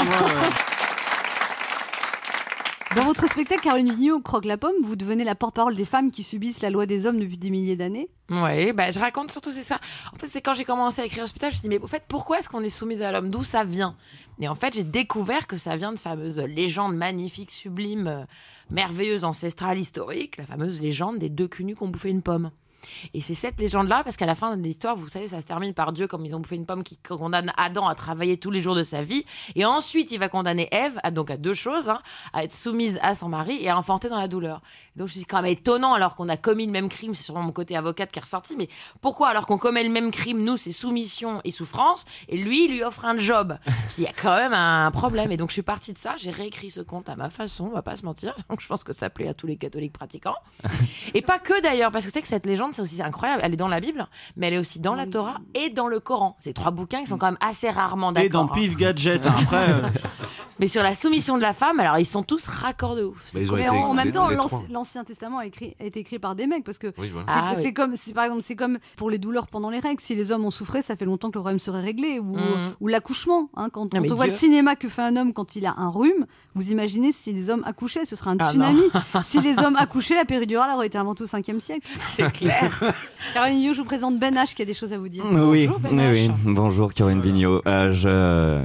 Dans votre spectacle Caroline Vigneault croque la pomme, vous devenez la porte-parole des femmes qui subissent la loi des hommes depuis des milliers d'années. Oui, je raconte surtout c'est ça. En fait, c'est quand j'ai commencé à écrire le spectacle, je me suis dit mais au fait pourquoi est-ce qu'on est soumise à l'homme, d'où ça vient? Et en fait, j'ai découvert que ça vient de fameuses légendes magnifiques, sublimes, merveilleuses, ancestrales, historiques, la fameuse légende des 2 culs nus qui ont bouffé une pomme. Et c'est cette légende-là, parce qu'à la fin de l'histoire, vous savez, ça se termine par Dieu, comme ils ont bouffé une pomme, qui condamne Adam à travailler tous les jours de sa vie. Et ensuite, il va condamner Ève à 2 choses, à être soumise à son mari et à enfanter dans la douleur. Et donc, je me suis dit, quand même étonnant, alors qu'on a commis le même crime, c'est sûrement mon côté avocate qui est ressorti, mais pourquoi, alors qu'on commet le même crime, nous, c'est soumission et souffrance, et lui, il lui offre un job? Il y a quand même un problème. Et donc, je suis partie de ça, j'ai réécrit ce conte à ma façon, on va pas se mentir. Donc, je pense que ça plaît à tous les catholiques pratiquants. Et pas que d'ailleurs, parce que c'est que cette légende, c'est aussi incroyable. Elle est dans la Bible, mais elle est aussi dans la Torah et dans le Coran. C'est 3 bouquins qui sont quand même assez rarement d'accord. Et dans Pif Gadget, après. Mais sur la soumission de la femme, alors ils sont tous raccords de ouf. Mais en même temps, l'Ancien Testament a été écrit par des mecs parce que c'est comme, par exemple, c'est comme pour les douleurs pendant les règles. Si les hommes ont souffert, ça fait longtemps que le problème serait réglé. Ou l'accouchement. Quand on voit le cinéma que fait un homme quand il a un rhume, vous imaginez si les hommes accouchaient, ce serait un tsunami. Si les hommes accouchaient, la péridurale aurait été inventée au 5e siècle. C'est clair. Caroline Vigneault, je vous présente Ben H qui a des choses à vous dire. Oui, Bonjour, Ben H. Bonjour Caroline Vigneault. Ça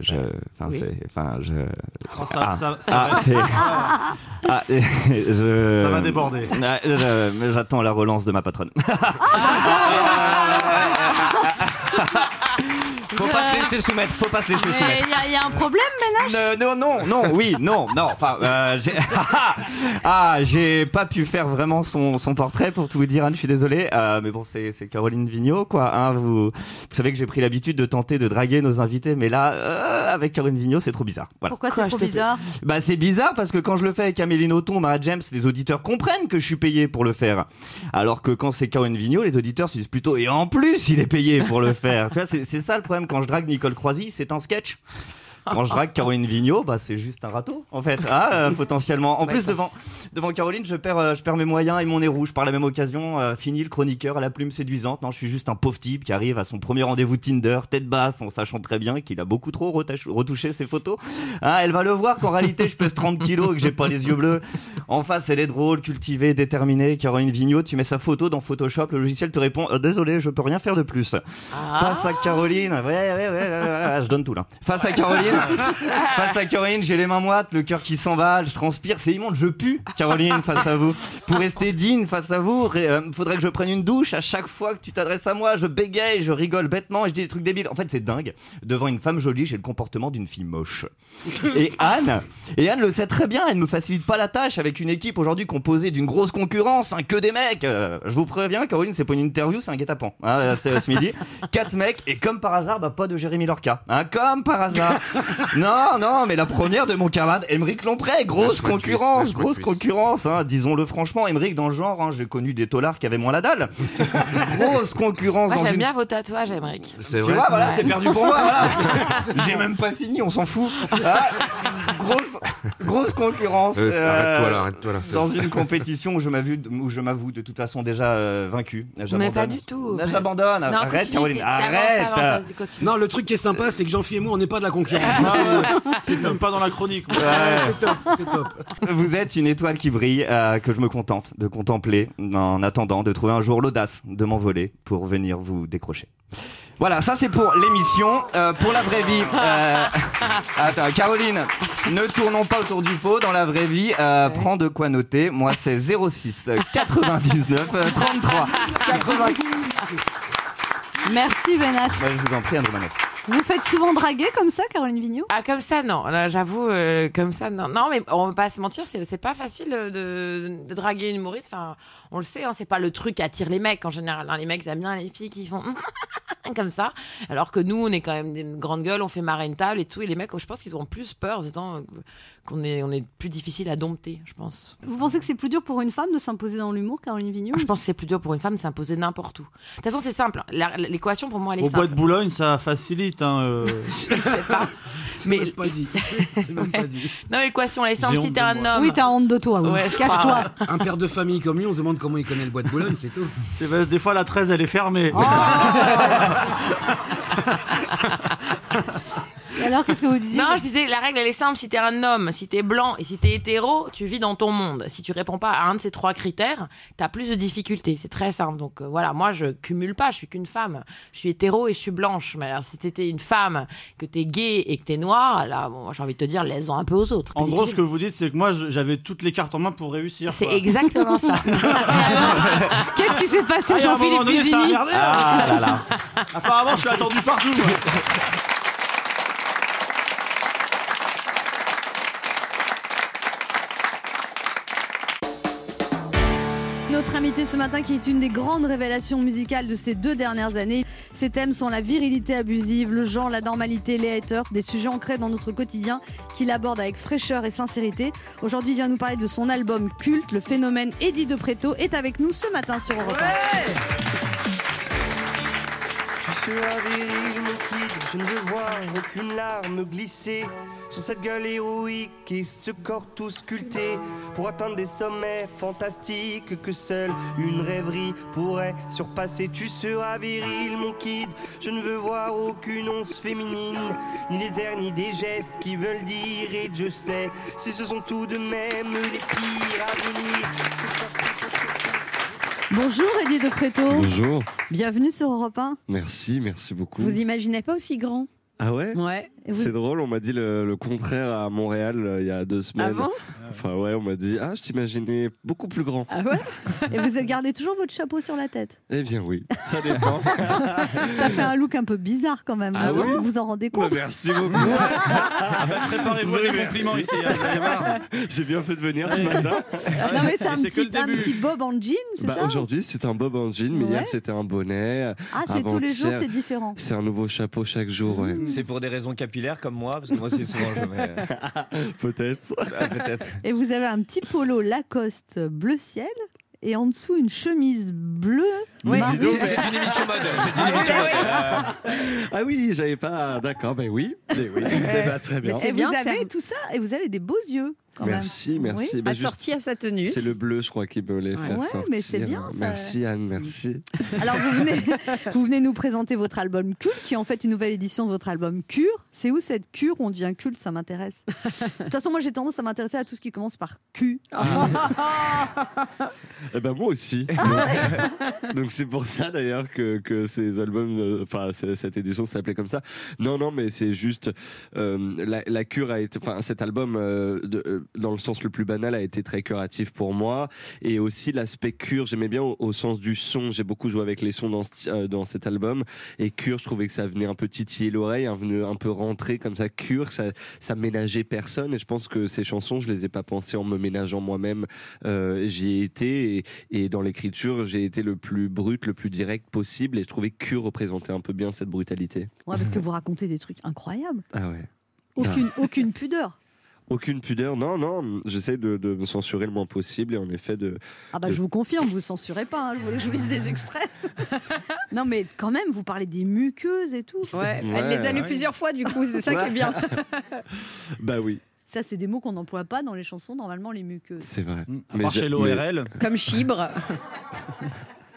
va déborder. J'attends la relance de ma patronne. Faut pas se laisser le soumettre, Il y a un problème, Ben H? Non. Enfin, j'ai pas pu faire vraiment son portrait pour tout vous dire, Anne, je suis désolé. Mais bon, c'est Caroline Vigneault, quoi. Vous savez que j'ai pris l'habitude de tenter de draguer nos invités, mais là, avec Caroline Vigneault, c'est trop bizarre. Voilà. Pourquoi c'est trop bizarre? C'est bizarre parce que quand je le fais avec Amélie Nothomb, Mara James, les auditeurs comprennent que je suis payé pour le faire. Alors que quand c'est Caroline Vigneault, les auditeurs se disent plutôt, et en plus, il est payé pour le faire. Tu vois, c'est ça le problème. Quand je drague Nicole Croisy, c'est un sketch. Quand je drague Caroline Vigneault, c'est juste un râteau, en fait, potentiellement. En plus, devant Caroline, je perds mes moyens et mon nez rouge. Par la même occasion, fini le chroniqueur à la plume séduisante. Non, je suis juste un pauvre type qui arrive à son premier rendez-vous Tinder, tête basse, en sachant très bien qu'il a beaucoup trop retouché ses photos. Elle va le voir qu'en réalité, je pèse 30 kilos et que j'ai pas les yeux bleus. En face, elle est drôle, cultivée, déterminée. Caroline Vigneault, tu mets sa photo dans Photoshop, le logiciel te répond désolé, je peux rien faire de plus. Face à Caroline, je donne tout là. Face à Caroline, j'ai les mains moites, le cœur qui s'emballe, je transpire, c'est immonde, je pue, Caroline, face à vous. Pour rester digne face à vous, faudrait que je prenne une douche à chaque fois que tu t'adresses à moi, je bégaye, je rigole bêtement et je dis des trucs débiles. En fait, c'est dingue. Devant une femme jolie, j'ai le comportement d'une fille moche. Et Anne le sait très bien, elle ne me facilite pas la tâche avec une équipe aujourd'hui composée d'une grosse concurrence, que des mecs. Je vous préviens, Caroline, c'est pas une interview, c'est un guet-apens. C'était ce midi. 4 mecs, et comme par hasard, pas de Jérémy Lorca. Comme par hasard. Non, mais la première de mon camarade Émeric Lomprey, grosse concurrence, disons-le franchement. Émeric, dans le genre, j'ai connu des taulards qui avaient moins la dalle. Grosse concurrence. Moi, j'aime bien vos tatouages, Émeric. Tu vois, voilà, c'est perdu pour moi. Voilà. J'ai même pas fini, on s'en fout. Grosse concurrence. Arrête-toi là. Dans une compétition où je m'avoue de toute façon déjà vaincu. Mais pas du tout. J'abandonne. Arrête, Caroline. Arrête. Non, le truc qui est sympa, c'est que Jean-Phi et moi, on n'est pas de la concurrence. C'est même pas dans la chronique. C'est top. Vous êtes une étoile qui brille, que je me contente de contempler en attendant de trouver un jour l'audace de m'envoler pour venir vous décrocher. Voilà, ça c'est pour l'émission. Pour la vraie vie, attends, Caroline, ne tournons pas autour du pot. Dans la vraie vie, prends de quoi noter. Moi, c'est 06 99 33 80. Merci Ben H. Je vous en prie, Andrew Manoff. Vous faites souvent draguer comme ça, Caroline Vigneault? Ah, comme ça, non. Là, j'avoue, comme ça, non. Non, mais on va pas se mentir, c'est pas facile de draguer une humoriste. Enfin, on le sait, hein, c'est pas le truc qui attire les mecs en général. Hein. Les mecs aiment bien les filles qui font comme ça. Alors que nous, on est quand même des grandes gueules, on fait marrer une table et tout. Et les mecs, je pense qu'ils ont plus peur en disant qu'on est plus difficile à dompter, je pense. Vous pensez que c'est plus dur pour une femme de s'imposer dans l'humour, Caroline Vigneault? Je pense que c'est plus dur pour une femme de s'imposer n'importe où. De toute façon, c'est simple. L'équation, pour moi, elle est simple. Au bois de Boulogne, ça facilite. Je sais pas. Mais même pas dit. C'est même pas dit. Non, l'équation, elle est simple. Si t'es un homme. Oui, t'as honte de toi. Ouais, cache-toi. Un père de famille comme lui, on se demande comment il connaît le bois de Boulogne, c'est tout. Des fois, la 13, elle est fermée. Oh Et alors, qu'est-ce que vous disiez? Non, je disais, la règle, elle est simple. Si t'es un homme, si t'es blanc et si t'es hétéro, tu vis dans ton monde. Si tu réponds pas à un de ces 3 critères, t'as plus de difficultés. C'est très simple. Donc voilà, moi, je cumule pas. Je suis qu'une femme. Je suis hétéro et je suis blanche. Mais alors, si t'étais une femme, que t'es gay et que t'es noire, là, bon, j'ai envie de te dire, laisse-en un peu aux autres. En gros, ce que vous dites, c'est que moi, j'avais toutes les cartes en main pour réussir. C'est exactement ça. Qu'est-ce qui s'est passé, Jean-Philippe Jean-Philippe ça a Vizini? merdé. Apparemment, je suis attendu partout. Moi. Notre invité ce matin qui est une des grandes révélations musicales de ces 2 dernières années. Ses thèmes sont la virilité abusive, le genre, la normalité, les haters, des sujets ancrés dans notre quotidien qu'il aborde avec fraîcheur et sincérité. Aujourd'hui, il vient nous parler de son album culte. Le phénomène Eddie De Pretto est avec nous ce matin sur Europe 1. Tu seras viril, mon kid, je ne veux voir aucune larme glisser sur cette gueule héroïque et ce corps tout sculpté pour atteindre des sommets fantastiques que seule une rêverie pourrait surpasser. Tu seras viril, mon kid, je ne veux voir aucune once féminine, ni les airs ni des gestes qui veulent dire et je sais si ce sont tout de même les pires à venir. Bonjour Eddie De Pretto. Bonjour. Bienvenue sur Europe 1. Merci beaucoup. Vous imaginez pas aussi grand? Ah ouais? Ouais. C'est drôle, on m'a dit le contraire à Montréal il y a 2 semaines. Ah bon? Enfin ouais, on m'a dit « Ah, je t'imaginais beaucoup plus grand. » Ah ouais? Et vous gardez toujours votre chapeau sur la tête? Eh bien oui, ça dépend. Ça fait un look un peu bizarre quand même. Ah vous, oui? vous en rendez compte? Merci beaucoup. Préparez-vous à des compliments ici. J'ai bien fait de venir ce matin. Non mais c'est un petit bob en jean, c'est ça? Aujourd'hui c'est un bob en jean, mais hier c'était un bonnet. Ah, c'est tous les jours, c'est différent. C'est un nouveau chapeau chaque jour, ouais. C'est pour des raisons capillaires comme moi, parce que moi c'est souvent je mets... Peut-être. Peut-être. Et vous avez un petit polo Lacoste bleu ciel et en dessous une chemise bleue. Oui, marron. c'est une émission mode. C'est une émission mode. Ah oui, j'avais pas... D'accord, ben oui. Très bien. Et vous avez tout ça, et vous avez des beaux yeux. Merci. Oui. Assorti à sa tenue. C'est le bleu, je crois, qui me les faire sortir. Mais c'est bien, ça. Merci Anne, merci. Alors vous venez nous présenter votre album culte, qui est en fait une nouvelle édition de votre album Cure. C'est où cette cure? On devient culte, ça m'intéresse. De toute façon, moi j'ai tendance à m'intéresser à tout ce qui commence par Q. Eh ben moi aussi. Donc c'est pour ça d'ailleurs que ces albums, cette édition s'appelait comme ça. Non, mais c'est juste la cure a été, cet album dans le sens le plus banal a été très curatif pour moi, et aussi l'aspect cure j'aimais bien au sens du son. J'ai beaucoup joué avec les sons dans cet album, et cure je trouvais que ça venait un peu titiller l'oreille, venait un peu rentrer comme ça. Cure ça ménageait personne, et je pense que ces chansons je les ai pas pensées en me ménageant moi-même. J'y ai été, et dans l'écriture j'ai été le plus brut, le plus direct possible, et je trouvais que Cure représentait un peu bien cette brutalité. Ouais, parce que vous racontez des trucs incroyables. Ah ouais. Aucune pudeur. Aucune pudeur, non, j'essaie de me censurer le moins possible, et en effet je vous confirme, vous censurez pas, je voulais que je vous dise des extraits. Non mais quand même, vous parlez des muqueuses et tout. Ouais, elle les a lues plusieurs fois du coup, c'est ça qui est bien. Bah oui. Ça, c'est des mots qu'on n'emploie pas dans les chansons, normalement, les muqueuses. C'est vrai. À part chez l'ORL. Comme chibre.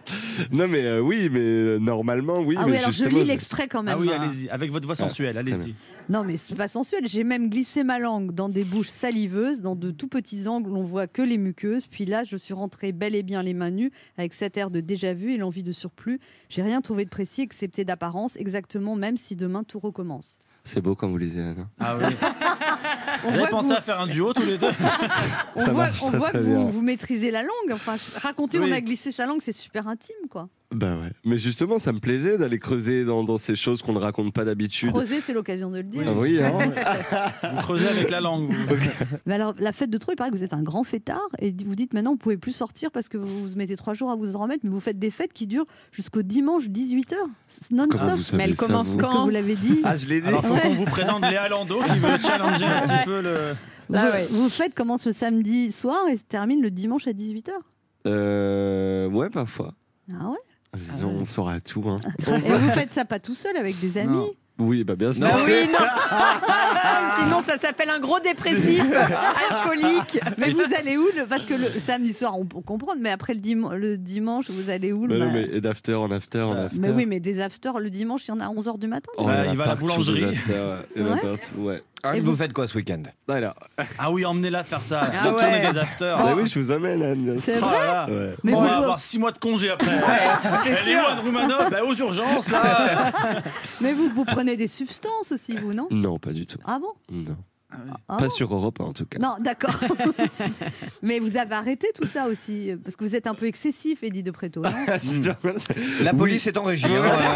Non mais oui, mais normalement oui. Ah mais oui, alors je lis l'extrait quand même. Ah oui, hein. allez-y, avec votre voix sensuelle, allez-y. Non, mais c'est pas sensuel. J'ai même glissé ma langue dans des bouches saliveuses, dans de tout petits angles où l'on voit que les muqueuses. Puis là, je suis rentrée bel et bien les mains nues, avec cet air de déjà-vu et l'envie de surplus. J'ai rien trouvé de précis, excepté d'apparence, exactement, même si demain tout recommence. C'est beau quand vous lisez, Anna. Ah oui. Vous avez pensé à faire un duo tous les deux? On voit que vous maîtrisez la langue. Enfin, raconter, on a glissé sa langue, c'est super intime, quoi. Bah ouais. Mais justement, ça me plaisait d'aller creuser dans ces choses qu'on ne raconte pas d'habitude. Creuser, c'est l'occasion de le dire. Oui, hein. Vous creusez avec la langue. Mais alors, la fête de trop, il paraît que vous êtes un grand fêtard et vous dites maintenant, vous pouvez plus sortir parce que vous mettez 3 jours à vous en remettre, mais vous faites des fêtes qui durent jusqu'au dimanche 18h, non-stop. Mais elle commence Parce que vous l'avez dit. Ah, je l'ai dit. Alors, il faut qu'on vous présente Léa Landau qui veut challenger un petit peu le... Vous faites commence le samedi soir et se termine le dimanche à 18h. Ouais, parfois. Ah ouais. On saura tout. Hein. Et vous faites ça pas tout seul avec des amis? Non. Oui, bah bien sûr. Non, oui, non. Sinon, ça s'appelle un gros dépressif alcoolique. Mais vous allez où parce que le samedi soir, on peut comprendre, mais après le dimanche, vous allez où Non, mais et d'after en after en after. Mais oui, mais des afters, le dimanche, il y en a à 11h du matin. Oh, il va à la boulangerie. Il y en a partout, ouais. Et vous faites quoi ce week-end? Alors. Ah oui, emmenez-la faire ça. Ah La tournée ouais. des afters. Bah oui, je vous amène, Anne. C'est Oh vrai. là là. Ouais. Mais On vous- va avoir 6 mois de congé après. c'est Les sûr. mois de Roumanoff, bah, aux urgences là. Mais vous prenez des substances aussi, vous, non? Non, pas du tout. Ah bon? Non. Ah Pas bon sur Europe en tout cas. Non, d'accord. Mais vous avez arrêté tout ça aussi, parce que vous êtes un peu excessif, Eddie de Pretto, non? La police est en régie.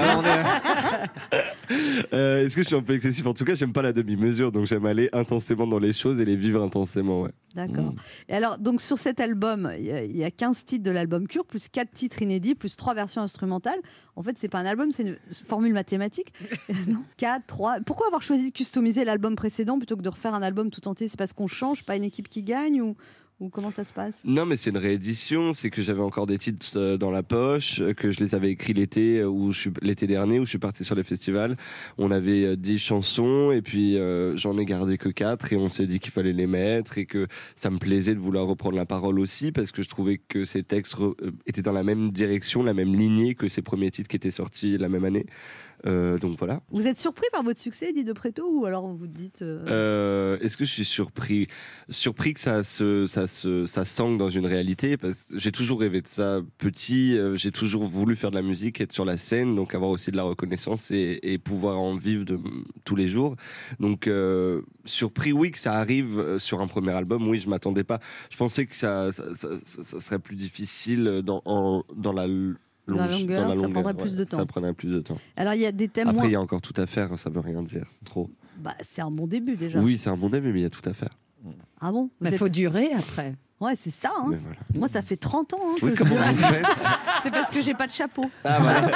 Est-ce que je suis un peu excessif? En tout cas, j'aime pas la demi-mesure, donc j'aime aller intensément dans les choses et les vivre intensément, ouais. D'accord. Et alors, donc sur cet album, il y a 15 titres de l'album Cure, plus 4 titres inédits, plus 3 versions instrumentales. En fait, c'est pas un album, c'est une formule mathématique. Non, 4, 3. Pourquoi avoir choisi de customiser l'album précédent plutôt que de refaire un album tout entier? C'est parce qu'on change, pas une équipe qui gagne ou comment ça se passe? Non, mais c'est une réédition. C'est que j'avais encore des titres dans la poche, que je les avais écrits l'été dernier où je suis parti sur les festivals. On avait 10 chansons et puis j'en ai gardé que 4 et on s'est dit qu'il fallait les mettre et que ça me plaisait de vouloir reprendre la parole aussi parce que je trouvais que ces textes étaient dans la même direction, la même lignée que ces premiers titres qui étaient sortis la même année. Donc voilà. Vous êtes surpris par votre succès, Eddie de Pretto, ou alors vous dites Est-ce que je suis surpris que ça s'ancre dans une réalité parce que j'ai toujours rêvé de ça petit, j'ai toujours voulu faire de la musique, être sur la scène, donc avoir aussi de la reconnaissance et pouvoir en vivre tous les jours. Donc surpris, oui, que ça arrive sur un premier album. Oui, je m'attendais pas. Je pensais que ça serait plus difficile dans la longueur, ça prendrait plus de temps. Ça prendrait plus de temps. Alors il y a des thèmes. Après, il y a encore tout à faire. Ça veut rien dire trop. Bah, c'est un bon début déjà. Oui, c'est un bon début, mais il y a tout à faire. Ah bon? Il faut durer après. Ouais, c'est ça. Hein. Voilà. Moi, ça fait 30 ans. Hein, oui, que comment vous faites? C'est parce que j'ai pas de chapeau. Ah voilà.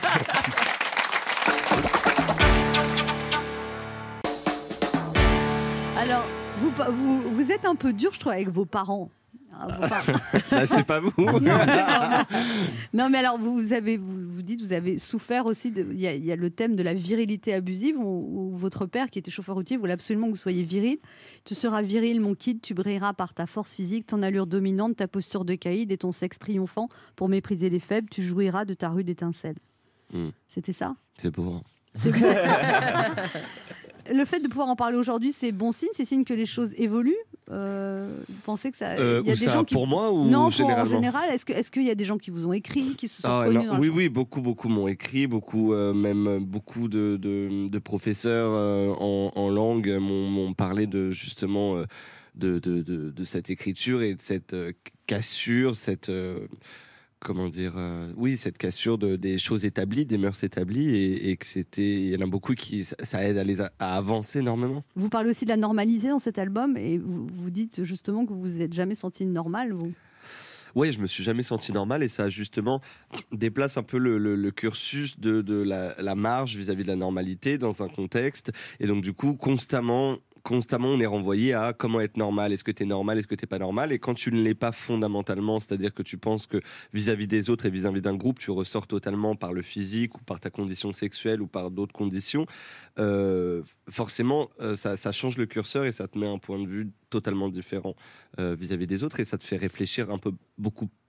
Alors, vous êtes un peu dur, je trouve, avec vos parents. Ah, c'est pas vous. Non, c'est pas moi. Non, mais alors vous dites vous avez souffert aussi. Il y a le thème de la virilité abusive où votre père, qui était chauffeur routier, voulait absolument que vous soyez viril. Tu seras viril, mon kid. Tu brilleras par ta force physique, ton allure dominante, ta posture de caïd et ton sexe triomphant pour mépriser les faibles. Tu jouiras de ta rude étincelle. C'était ça? C'est beau. Hein. C'est beau. Le fait de pouvoir en parler aujourd'hui, c'est bon signe, c'est signe que les choses évoluent. Vous pensez que ça, il y a des gens qui... pour moi ou non, généralement? en général, est-ce qu'il y a des gens qui vous ont écrit, qui se sont connus dans oui, beaucoup m'ont écrit, même beaucoup de professeurs en langue m'ont parlé de justement de cette écriture et de cette cassure, cette comment dire, cette cassure des choses établies, des mœurs établies, et que il y en a beaucoup qui ça aide à avancer énormément. Vous parlez aussi de la normalité dans cet album, et vous dites justement que vous vous êtes jamais senti normal, vous. Oui, je me suis jamais senti normal, et ça justement déplace un peu le cursus de la marge vis-à-vis de la normalité dans un contexte, et donc du coup constamment on est renvoyé à comment être normal, est-ce que tu es normal, est-ce que tu n'es pas normal, et quand tu ne l'es pas fondamentalement, c'est-à-dire que tu penses que vis-à-vis des autres et vis-à-vis d'un groupe, tu ressors totalement par le physique ou par ta condition sexuelle ou par d'autres conditions, forcément ça change le curseur et ça te met un point de vue totalement différent vis-à-vis des autres, et ça te fait réfléchir beaucoup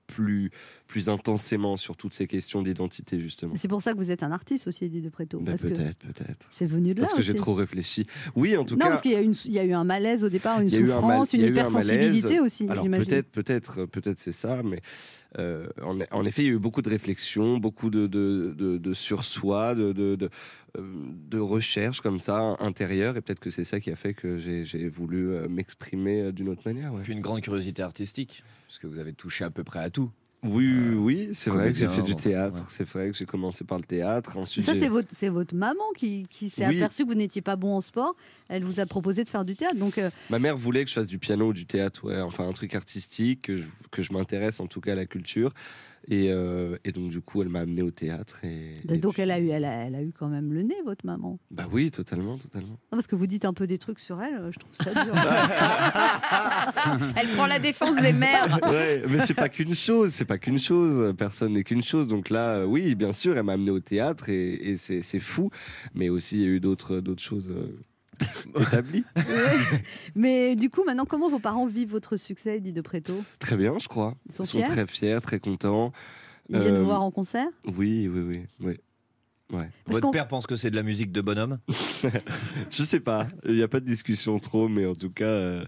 plus intensément sur toutes ces questions d'identité, justement. C'est pour ça que vous êtes un artiste aussi, Eddie de Pretto. Peut-être. C'est venu de là. Parce que j'ai trop réfléchi. Oui, en tout cas. Non, parce qu'il y a eu un malaise au départ, une souffrance, une hypersensibilité aussi. Alors j'imagine. peut-être c'est ça, mais en effet, il y a eu beaucoup de réflexions, beaucoup de sur-soi, de recherche comme ça intérieure, et peut-être que c'est ça qui a fait que j'ai voulu m'exprimer d'une autre manière. Ouais. Puis une grande curiosité artistique, parce que vous avez touché à peu près à tout. Oui, c'est vrai que j'ai fait du théâtre. Ouais. C'est vrai que j'ai commencé par le théâtre. Ensuite, ça, c'est votre maman qui s'est aperçue que vous n'étiez pas bon en sport. Elle vous a proposé de faire du théâtre. Donc, ma mère voulait que je fasse du piano ou du théâtre, ouais. Enfin un truc artistique, que je m'intéresse en tout cas à la culture. Et donc du coup, elle m'a amené au théâtre. Donc elle a eu quand même le nez, votre maman. Bah oui, totalement. Non, parce que vous dites un peu des trucs sur elle, je trouve ça dur. Elle prend la défense des mères. Ouais, mais c'est pas qu'une chose. Personne n'est qu'une chose. Donc là, oui, bien sûr, elle m'a amené au théâtre et c'est fou. Mais aussi, il y a eu d'autres choses. Établi. Ouais. Mais du coup, maintenant, comment vos parents vivent votre succès, Eddie de Pretto ? Très bien, je crois. Ils sont très fiers, très contents. Ils viennent vous voir en concert ? Oui. Ouais. Votre père pense que c'est de la musique de bonhomme ? Je sais pas. Il n'y a pas de discussion trop, mais en tout cas,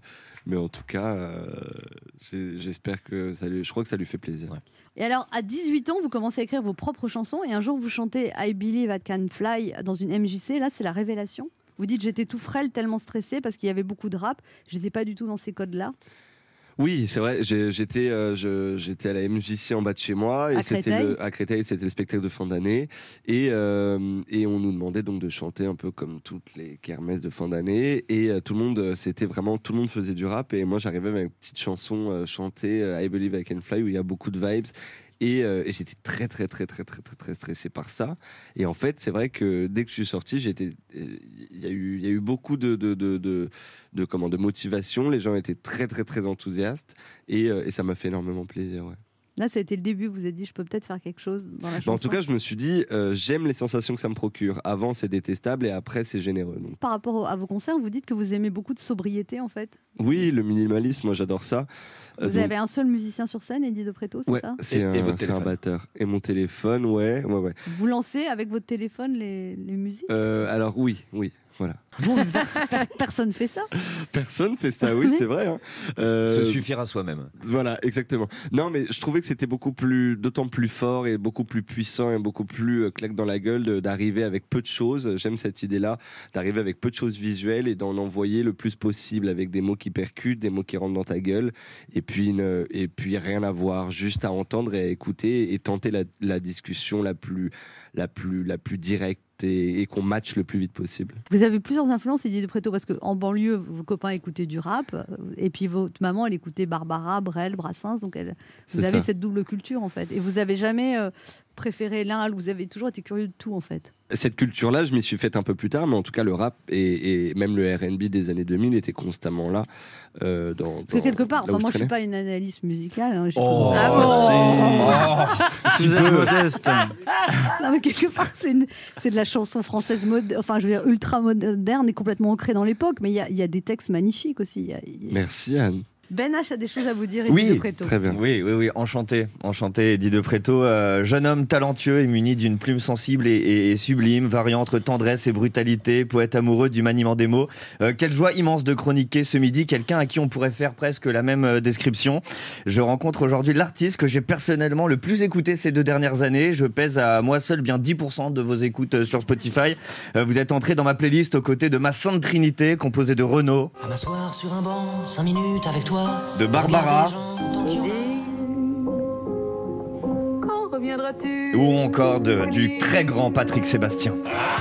j'espère que je crois que ça lui fait plaisir. Ouais. Et alors, à 18 ans, vous commencez à écrire vos propres chansons et un jour, vous chantez I Believe I Can Fly dans une MJC. Là, c'est la révélation. Vous dites j'étais tout frêle, tellement stressé parce qu'il y avait beaucoup de rap. J'étais pas du tout dans ces codes-là. Oui, c'est vrai. J'étais à la MJC en bas de chez moi et à Créteil, c'était le spectacle de fin d'année et on nous demandait donc de chanter un peu comme toutes les kermesses de fin d'année et tout le monde faisait du rap et moi j'arrivais avec une petite chanson chantée I Believe I Can Fly où il y a beaucoup de vibes. Et j'étais très stressé par ça. Et en fait, c'est vrai que dès que je suis sorti, il y a eu beaucoup de motivation. Les gens étaient très enthousiastes et ça m'a fait énormément plaisir. Ouais. Là, ça a été le début. Vous vous êtes dit, je peux peut-être faire quelque chose dans la chanson. En tout cas, je me suis dit, j'aime les sensations que ça me procure. Avant, c'est détestable et après, c'est généreux. Donc. Par rapport à vos concerts, vous dites que vous aimez beaucoup de sobriété, en fait. Oui, le minimalisme, moi, j'adore ça. Vous avez un seul musicien sur scène, Eddie de Pretto, c'est ça ? C'est un batteur. Et mon téléphone, ouais. Vous lancez avec votre téléphone les musiques ? Alors oui. Voilà. Bon, personne fait ça. Personne fait ça, oui, c'est vrai. Hein. Se suffire à soi-même. Voilà, exactement. Non, mais je trouvais que c'était d'autant plus fort et beaucoup plus puissant et beaucoup plus claque dans la gueule d'arriver avec peu de choses. J'aime cette idée-là, d'arriver avec peu de choses visuelles et d'en envoyer le plus possible avec des mots qui percutent, des mots qui rentrent dans ta gueule et puis rien à voir, juste à entendre et à écouter et tenter la discussion la plus directe et qu'on matche le plus vite possible. Vous avez plusieurs influences, Eddie de Pretto, parce qu'en banlieue, vos copains écoutaient du rap, et puis votre maman, elle écoutait Barbara, Brel, Brassens, donc vous avez cette double culture, en fait. Et vous n'avez jamais préféré l'un, vous avez toujours été curieux de tout, en fait. Cette culture-là, je m'y suis faite un peu plus tard, mais en tout cas, le rap et même le R&B des années 2000 était constamment là. Parce que quelque part, moi, je ne suis pas une analyste musicale. Hein, si vous êtes modeste. Non, mais quelque part, c'est de la chanson française ultra moderne et complètement ancrée dans l'époque, mais il y a des textes magnifiques aussi. Merci, Anne. Ben H a des choses à vous dire, Eddie de Pretto. Très bien. Oui, enchanté, Eddie de Pretto, jeune homme talentueux et muni d'une plume sensible et sublime, variant entre tendresse et brutalité, poète amoureux du maniement des mots. Quelle joie immense de chroniquer ce midi quelqu'un à qui on pourrait faire presque la même description. Je rencontre aujourd'hui l'artiste que j'ai personnellement le plus écouté ces 2 dernières années. Je pèse à moi seul bien 10% de vos écoutes sur Spotify. Vous êtes entré dans ma playlist aux côtés de ma Sainte Trinité, composée de Renaud, à m'asseoir sur un banc, 5 minutes avec toi, de Barbara, ou encore du très grand Patrick Sébastien.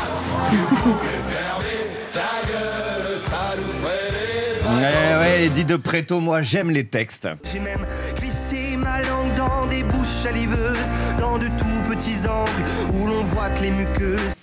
Ouais, Eddie de Pretto, moi j'aime les textes. J'ai même glissé ma langue dans des bouches saliveuses, dans de tout petits angles où l'on voit que les muqueuses.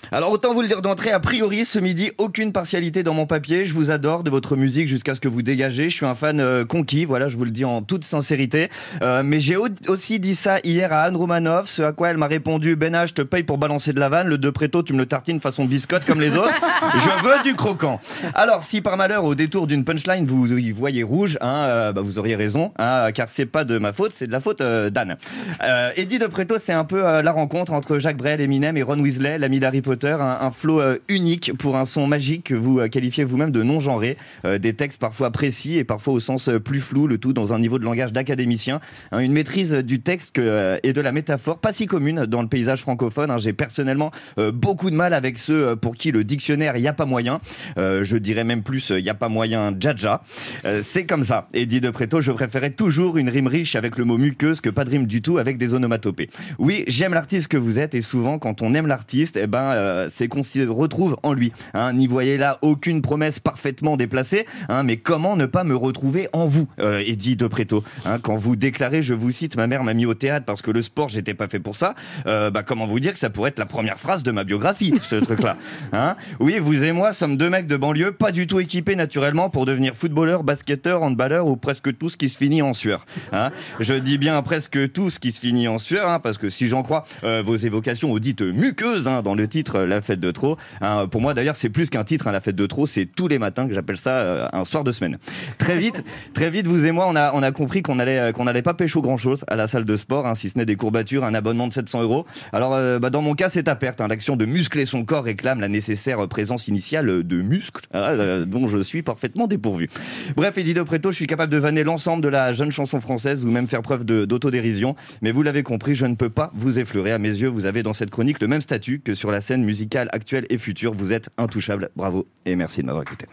Alors autant vous le dire d'entrée, a priori ce midi aucune partialité dans mon papier, je vous adore de votre musique jusqu'à ce que vous dégagez, je suis un fan conquis, voilà, je vous le dis en toute sincérité, mais j'ai aussi dit ça hier à Anne Romanoff, ce à quoi elle m'a répondu: Ben H, je te paye pour balancer de la vanne, le de Préto tu me le tartines façon biscotte comme les autres, je veux du croquant. Alors si par malheur au détour d'une punchline vous y voyez rouge, vous auriez raison, car c'est pas de ma faute, c'est de la faute d'Anne. Eddie de Préto, c'est un peu la rencontre entre Jacques Brel, Eminem et Ron Weasley, l'ami d'Harry Potter, un flow unique pour un son magique que vous qualifiez vous-même de non-genré, des textes parfois précis et parfois au sens plus flou, le tout dans un niveau de langage d'académicien, une maîtrise du texte et de la métaphore pas si commune dans le paysage francophone. J'ai personnellement beaucoup de mal avec ceux pour qui le dictionnaire y a pas moyen, je dirais même plus y a pas moyen jaja, c'est comme ça. Eddie de Préto, je préférais toujours une rime riche avec le mot muqueuse que pas de rime du tout avec des onomatopées. Oui, j'aime l'artiste que vous êtes et souvent quand on aime l'artiste, c'est qu'on s'y retrouve en lui. N'y voyez là aucune promesse parfaitement déplacée, mais comment ne pas me retrouver en vous, Eddie de Préto, quand vous déclarez, je vous cite, ma mère m'a mis au théâtre parce que le sport j'étais pas fait pour ça, comment vous dire que ça pourrait être la première phrase de ma biographie, ce truc-là. Oui, vous et moi sommes deux mecs de banlieue, pas du tout équipés naturellement pour devenir footballeur, basketteur, handballeur ou presque tout ce qui se finit en sueur. Je dis bien presque tout ce qui se finit en sueur, parce que si j'en crois vos évocations aux dites muqueuses dans le titre La Fête de Trop. Pour moi d'ailleurs c'est plus qu'un titre, La Fête de Trop, c'est tous les matins que j'appelle ça un soir de semaine. Très vite vous et moi on a compris qu'on allait pas pécho grand chose à la salle de sport, si ce n'est des courbatures, un abonnement de 700 €. Alors dans mon cas c'est à perte, l'action de muscler son corps réclame la nécessaire présence initiale de muscles dont je suis parfaitement dépourvu. Bref, Eddie de Préto, je suis capable de vanner l'ensemble de la jeune chanson française ou même faire preuve d'autodérision, mais vous l'avez compris, je ne peux pas vous effleurer. À mes yeux, vous avez dans cette chronique le même statut que sur la scène musicale actuelle et future. Vous êtes intouchable. Bravo et merci de m'avoir écouté.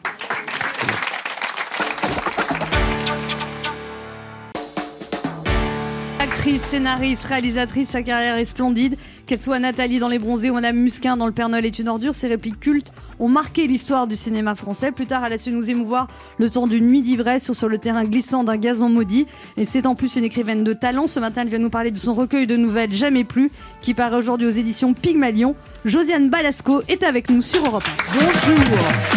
Actrice, scénariste, réalisatrice, sa carrière est splendide. Qu'elle soit Nathalie dans Les Bronzés ou Madame Musquin dans Le Père Noël est une ordure, ses répliques cultes ont marqué l'histoire du cinéma français. Plus tard, elle a su nous émouvoir le temps d'une nuit d'ivresse sur le terrain glissant d'un gazon maudit. Et c'est en plus une écrivaine de talent. Ce matin, elle vient nous parler de son recueil de nouvelles Jamais plus, qui paraît aujourd'hui aux éditions Pygmalion. Josiane Balasco est avec nous sur Europe 1. Bonjour.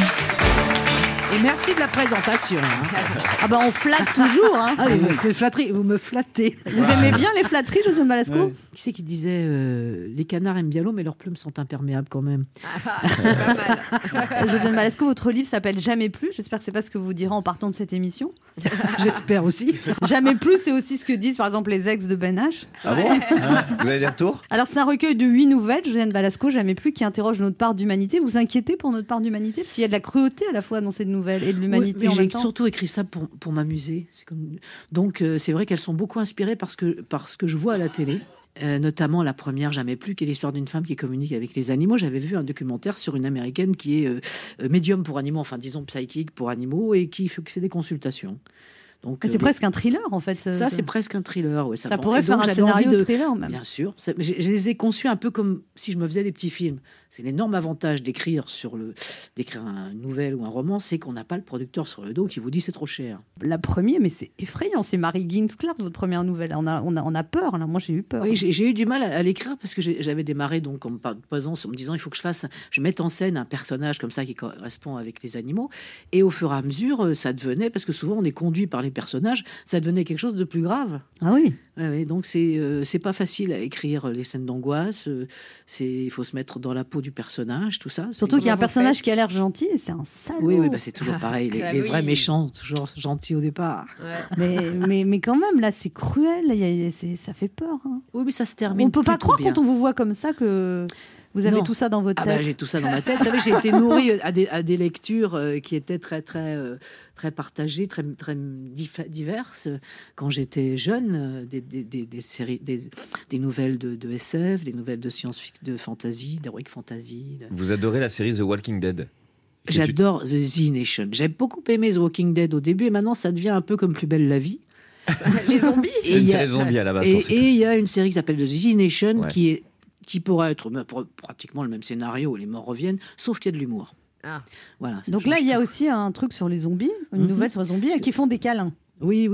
Et merci de la présentation. On flatte toujours. Vous me flattez. Vous aimez bien les flatteries, Josiane Balasco? Qui c'est qui disait les canards aiment bien l'eau, mais leurs plumes sont imperméables quand même. C'est pas mal. Josiane Balasco, votre livre s'appelle Jamais plus. J'espère que c'est pas ce que vous direz en partant de cette émission. J'espère aussi. Jamais plus, c'est aussi ce que disent par exemple les ex de Ben H. Ah bon? Vous avez des retours? Alors c'est un recueil de 8 nouvelles, Josiane Balasco, Jamais plus, qui interroge notre part d'humanité. Vous inquiétez pour notre part d'humanité? Parce qu'il y a de la cruauté à la fois dans ces nouvelles et de l'humanité en même temps. J'ai surtout écrit ça pour m'amuser. Donc c'est vrai qu'elles sont beaucoup inspirées par ce que je vois à la télé. Notamment la première, Jamais plus, qui est l'histoire d'une femme qui communique avec les animaux. J'avais vu un documentaire sur une américaine qui est médium pour animaux, enfin disons psychique pour animaux, et qui fait des consultations. Donc, c'est presque un thriller en fait. Ça, c'est presque un thriller. Ouais, ça pourrait faire un scénario de thriller même. Bien sûr. Je les ai conçus un peu comme si je me faisais des petits films. C'est l'énorme avantage d'écrire une nouvelle ou un roman, c'est qu'on n'a pas le producteur sur le dos qui vous dit c'est trop cher. La première, mais c'est effrayant, c'est Marie Ginsclark, votre première nouvelle. On a peur, là. Moi j'ai eu peur. Oui, j'ai eu du mal à l'écrire parce que j'avais démarré donc en me disant il faut que je mette en scène un personnage comme ça qui correspond avec les animaux. Et au fur et à mesure, ça devenait, parce que souvent on est conduit par les personnages, ça devenait quelque chose de plus grave. Ah oui. Ouais, donc c'est pas facile à écrire les scènes d'angoisse. Il faut se mettre dans la peau du personnage, tout ça. Surtout qu'il y a un personnage qui a l'air gentil et c'est un salaud. Oui, c'est toujours pareil. Les vrais méchants, toujours gentils au départ. Ouais. mais quand même, là, c'est cruel. Ça fait peur. Oui, mais ça se termine. On peut pas croire bien. Quand on vous voit comme ça que vous avez tout ça dans votre tête. J'ai tout ça dans ma tête. Vous savez, j'ai été nourrie à des lectures qui étaient très, très, très partagées, très, très diverses. Quand j'étais jeune, des séries, des nouvelles de SF, des nouvelles de science-fiction, de fantasy, d'heroic fantasy. Vous adorez la série The Walking Dead? J'adore The Z Nation. J'ai beaucoup aimé The Walking Dead au début, et maintenant ça devient un peu comme Plus belle la vie. Les zombies. C'est une série zombie à la base. Et il y a une série qui s'appelle The Z Nation qui pourrait être pratiquement le même scénario où les morts reviennent, sauf qu'il y a de l'humour. Ah. Voilà. Donc là, il y a aussi un truc sur les zombies, une nouvelle sur les zombies, qui font des câlins. Oui,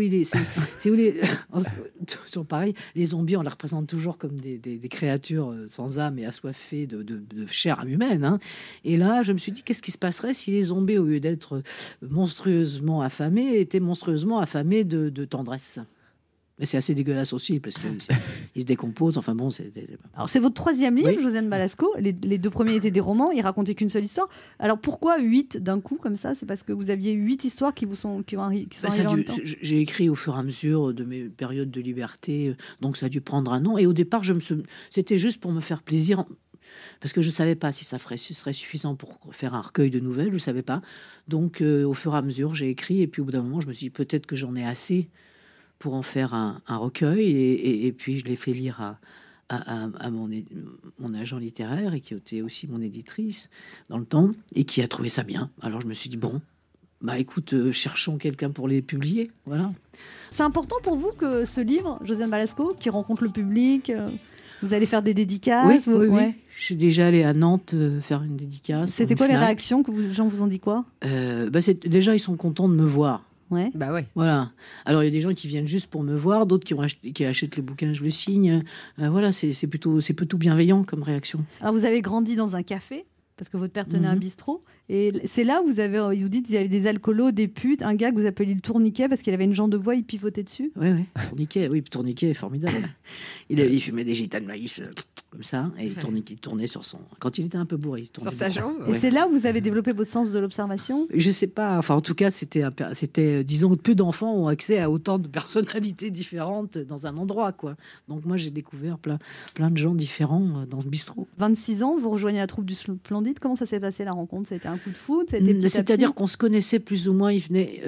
toujours pareil. Les zombies, on les représente toujours comme des créatures sans âme et assoiffées de chair humaine. Hein. Et là, je me suis dit, qu'est-ce qui se passerait si les zombies, au lieu d'être monstrueusement affamés, étaient monstrueusement affamés de tendresse? Mais c'est assez dégueulasse aussi, parce qu'ils se décomposent. Enfin bon, Alors, c'est votre 3e livre, Oui. Josiane Balasco. Les 2 premiers étaient des romans, ils racontaient qu'une seule histoire. Alors, pourquoi 8 d'un coup, comme ça? C'est parce que vous aviez 8 histoires qui sont arrivées en même temps? J'ai écrit au fur et à mesure de mes périodes de liberté, donc ça a dû prendre un an. Et au départ, c'était juste pour me faire plaisir, parce que je ne savais pas si ça serait suffisant pour faire un recueil de nouvelles, je ne savais pas. Donc, au fur et à mesure, j'ai écrit, et puis au bout d'un moment, je me suis dit, peut-être que j'en ai assez pour en faire un recueil, et puis je l'ai fait lire à mon agent littéraire, et qui était aussi mon éditrice dans le temps, et qui a trouvé ça bien. Alors je me suis dit, bon, bah écoute, cherchons quelqu'un pour les publier, voilà. C'est important pour vous que ce livre, Josiane Balasco, qui rencontre le public, vous allez faire des dédicaces? Oui. Ouais. Je suis déjà allée à Nantes faire une dédicace. C'était quoi les réactions que les gens vous ont dit quoi? Déjà, ils sont contents de me voir. Ouais. Bah ouais. Voilà. Alors il y a des gens qui viennent juste pour me voir, d'autres qui achètent les bouquins, je le signe. Voilà, c'est plutôt bienveillant comme réaction. Alors vous avez grandi dans un café, parce que votre père tenait un bistrot, et c'est là où vous dites qu'il y avait des alcoolos, des putes, un gars que vous appeliez le tourniquet parce qu'il avait une jambe de bois, il pivotait dessus. Oui, tourniquet est formidable. il fumait des gitanes maïs comme ça, et il tournait sur son... Quand il était un peu bourré, il tournait sur sa jambe. Et c'est là où vous avez développé votre sens de l'observation? Je sais pas, enfin en tout cas c'était disons, peu d'enfants ont accès à autant de personnalités différentes dans un endroit, quoi. Donc moi j'ai découvert plein de gens différents dans ce bistrot. 26 ans, vous rejoignez la troupe du Splendide. Comment ça s'est passé la rencontre? C'était un coup de foot? C'est-à-dire qu'on se connaissait plus ou moins. Il venait,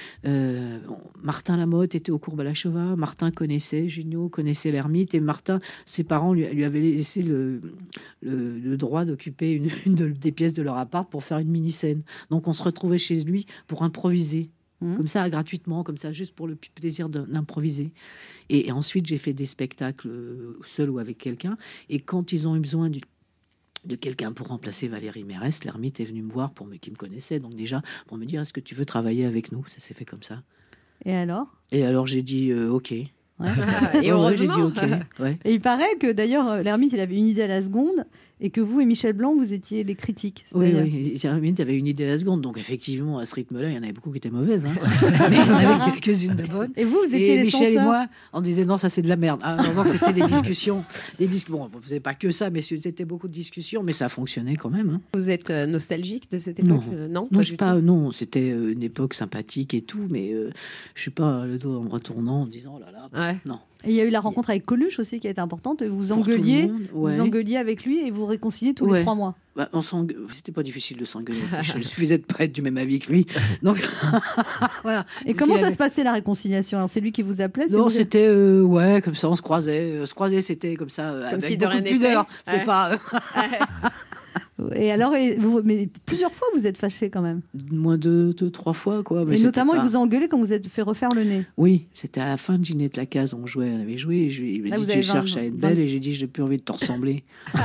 Martin Lamotte était au cours Balachova, Martin connaissait Junio, connaissait l'ermite, et Martin, ses parents lui avaient laissé le droit d'occuper une des pièces de leur appart pour faire une mini-scène. Donc on se retrouvait chez lui pour improviser. Comme ça, gratuitement, comme ça, juste pour le plaisir d'improviser. Et ensuite, j'ai fait des spectacles seul ou avec quelqu'un. Et quand ils ont eu besoin de quelqu'un pour remplacer Valérie Mérès, l'ermite est venu me voir, qui me connaissait, donc déjà, pour me dire, est-ce que tu veux travailler avec nous? Ça s'est fait comme ça. Et alors j'ai dit, OK. Ouais. Et heureusement. J'ai dit OK. Ouais. Et il paraît que d'ailleurs l'ermite il avait une idée à la seconde, et que vous et Michel Blanc vous étiez les critiques. Oui, l'ermite avait une idée à la seconde, donc effectivement à ce rythme-là il y en avait beaucoup qui étaient mauvaises, hein. Mais il y en avait quelques-unes de bonnes. Et vous étiez les Michel censeurs. et moi on disait non, ça c'est de la merde. Alors, donc c'était des discussions, bon, on faisait pas que ça, mais c'était beaucoup de discussions, mais ça fonctionnait quand même, hein. Vous êtes nostalgique de cette époque? Non, c'était une époque sympathique et tout, mais je suis pas le dos en me retournant en me disant oh là là, non. Et il y a eu la rencontre avec Coluche aussi qui a été importante. Vous engueuliez, vous engueuliez avec lui et vous réconciliez tous les 3 mois. Bah, c'était pas difficile de s'engueuler. Il suffisait de pas être du même avis que lui. Donc voilà. Et comment ça se passait la réconciliation? Alors c'est lui qui vous appelait? Non, c'était comme ça, on se croisait. C'était comme ça, comme avec si beaucoup de pudeur. C'est pas. Et alors, mais plusieurs fois vous êtes fâché quand même. Moins 2-3 fois, quoi. Mais et notamment, il vous a engueulé quand vous êtes fait refaire le nez. Oui, c'était à la fin de Ginette Lacaze, on avait joué. Il m'a dit, tu cherches à être belle, et j'ai dit, j'ai plus envie de te ressembler.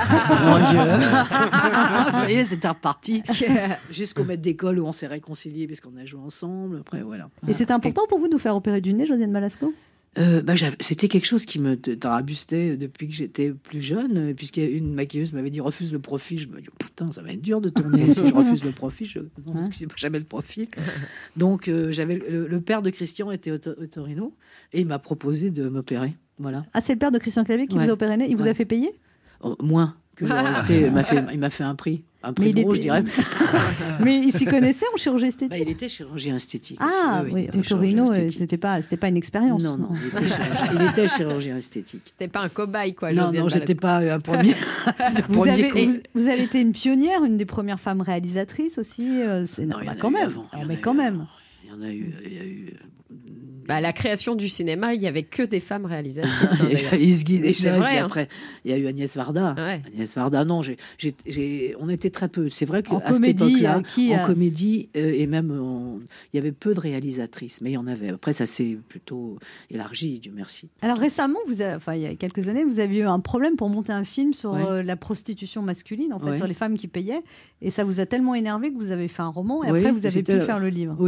Ça y est, c'était reparti. Jusqu'au maître d'école où on s'est réconciliés parce qu'on a joué ensemble. Après, voilà. Et c'était important pour vous de vous faire opérer du nez, Josiane Balasco? C'était quelque chose qui me tarabustait depuis que j'étais plus jeune, puisqu'une maquilleuse m'avait dit refuse le profil. Je me dis putain, ça va être dur de tourner si je refuse le profil. Je n'excusez pas jamais le profil. Donc j'avais le père de Christian était otorino et il m'a proposé de m'opérer. Voilà. Ah, c'est le père de Christian Clavier qui vous a opéré le nez. Il vous a fait payer? Moins que il m'a fait un prix. Un prix gros, je dirais. Mais il s'y connaissait en chirurgie esthétique? Il était chirurgien esthétique. Ah oui, Torino, c'était pas une expérience. Non, il était chirurgien esthétique. C'était pas un cobaye, quoi. Non, j'étais pas un premier. Vous avez été une pionnière, une des premières femmes réalisatrices aussi. Quand même. Mais quand même. Il y en a eu. La création du cinéma, il n'y avait que des femmes réalisatrices. Il y a Alice Guy déjà, vrai, après, il y a eu Agnès Varda. Ouais. Agnès Varda, non, on était très peu. C'est vrai qu'à cette époque-là, en comédie, et même, il y avait peu de réalisatrices, mais il y en avait. Après, ça s'est plutôt élargi, Dieu merci. Alors récemment, il y a quelques années, vous avez eu un problème pour monter un film sur la prostitution masculine, en fait, sur les femmes qui payaient, et ça vous a tellement énervé que vous avez fait un roman, et après, vous avez pu faire le livre. Oui.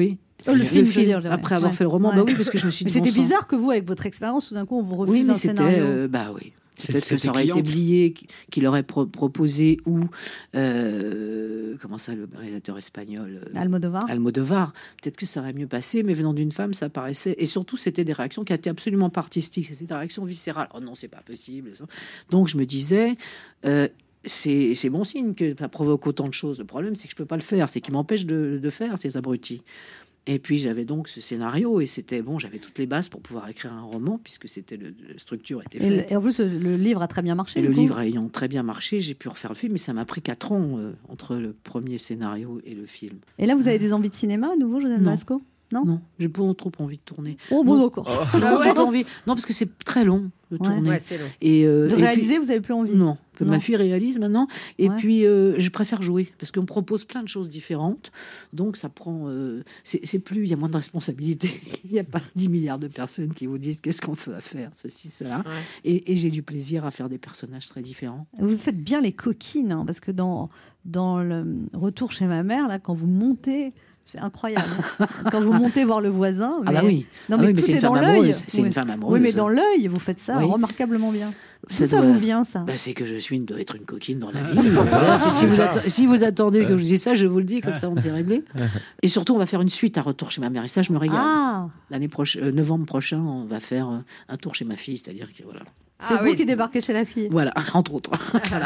Le film, je veux dire. Après avoir fait le roman, bah oui, parce que je me suis dit. Mais c'était bizarre que vous, avec votre expérience, tout d'un coup, on vous refuse un scénario. Oui. Peut-être que ça aurait été Blier qui l'aurait proposé ou comment ça, le réalisateur espagnol Almodovar. Peut-être que ça aurait mieux passé, mais venant d'une femme, ça paraissait. Et surtout, c'était des réactions qui étaient absolument pas artistiques. C'était des réactions viscérales. Oh non, c'est pas possible. Donc je me disais. C'est bon signe que ça provoque autant de choses. Le problème, c'est que je peux pas le faire. C'est qu'ils m'empêchent de faire ces abrutis. Et puis j'avais donc ce scénario et c'était bon, j'avais toutes les bases pour pouvoir écrire un roman puisque c'était la structure était faite. Et en plus le livre a très bien marché. Et le livre ayant très bien marché, j'ai pu refaire le film, mais ça m'a pris 4 ans entre le premier scénario et le film. Et là, vous avez des envies de cinéma à nouveau, Josiane Balasco ? Non, j'ai pas trop envie de tourner. Oh bon, d'accord. J'ai pas envie. Non, parce que c'est très long de tourner. Ouais, c'est long. Et de réaliser, vous avez plus envie. Non. Ma fille réalise maintenant. Et puis, je préfère jouer parce qu'on me propose plein de choses différentes. Donc, ça prend. C'est plus. Il y a moins de responsabilité. Il n'y a pas 10 milliards de personnes qui vous disent qu'est-ce qu'on peut faire, ceci, cela. Ouais. Et j'ai du plaisir à faire des personnages très différents. Vous faites bien les coquines, hein, parce que dans le Retour chez ma mère, là, quand vous montez. C'est incroyable. Quand vous montez voir le voisin. Mais... Ah bah oui. Non, mais, mais c'est une femme amoureuse. C'est une femme amoureuse. Oui, mais dans l'œil, vous faites ça remarquablement bien. Ça vous vient, ça bah, c'est que je dois être une coquine dans la vie. Voilà, si vous attendez que je dise ça, je vous le dis, comme ça on s'est réglé. Et surtout, on va faire une suite à Retour chez ma mère. Et ça, je me régale. L'année prochaine, novembre prochain, on va faire un tour chez ma fille. C'est-à-dire que voilà. C'est vous qui débarquez chez la fille. Voilà, entre autres. Voilà.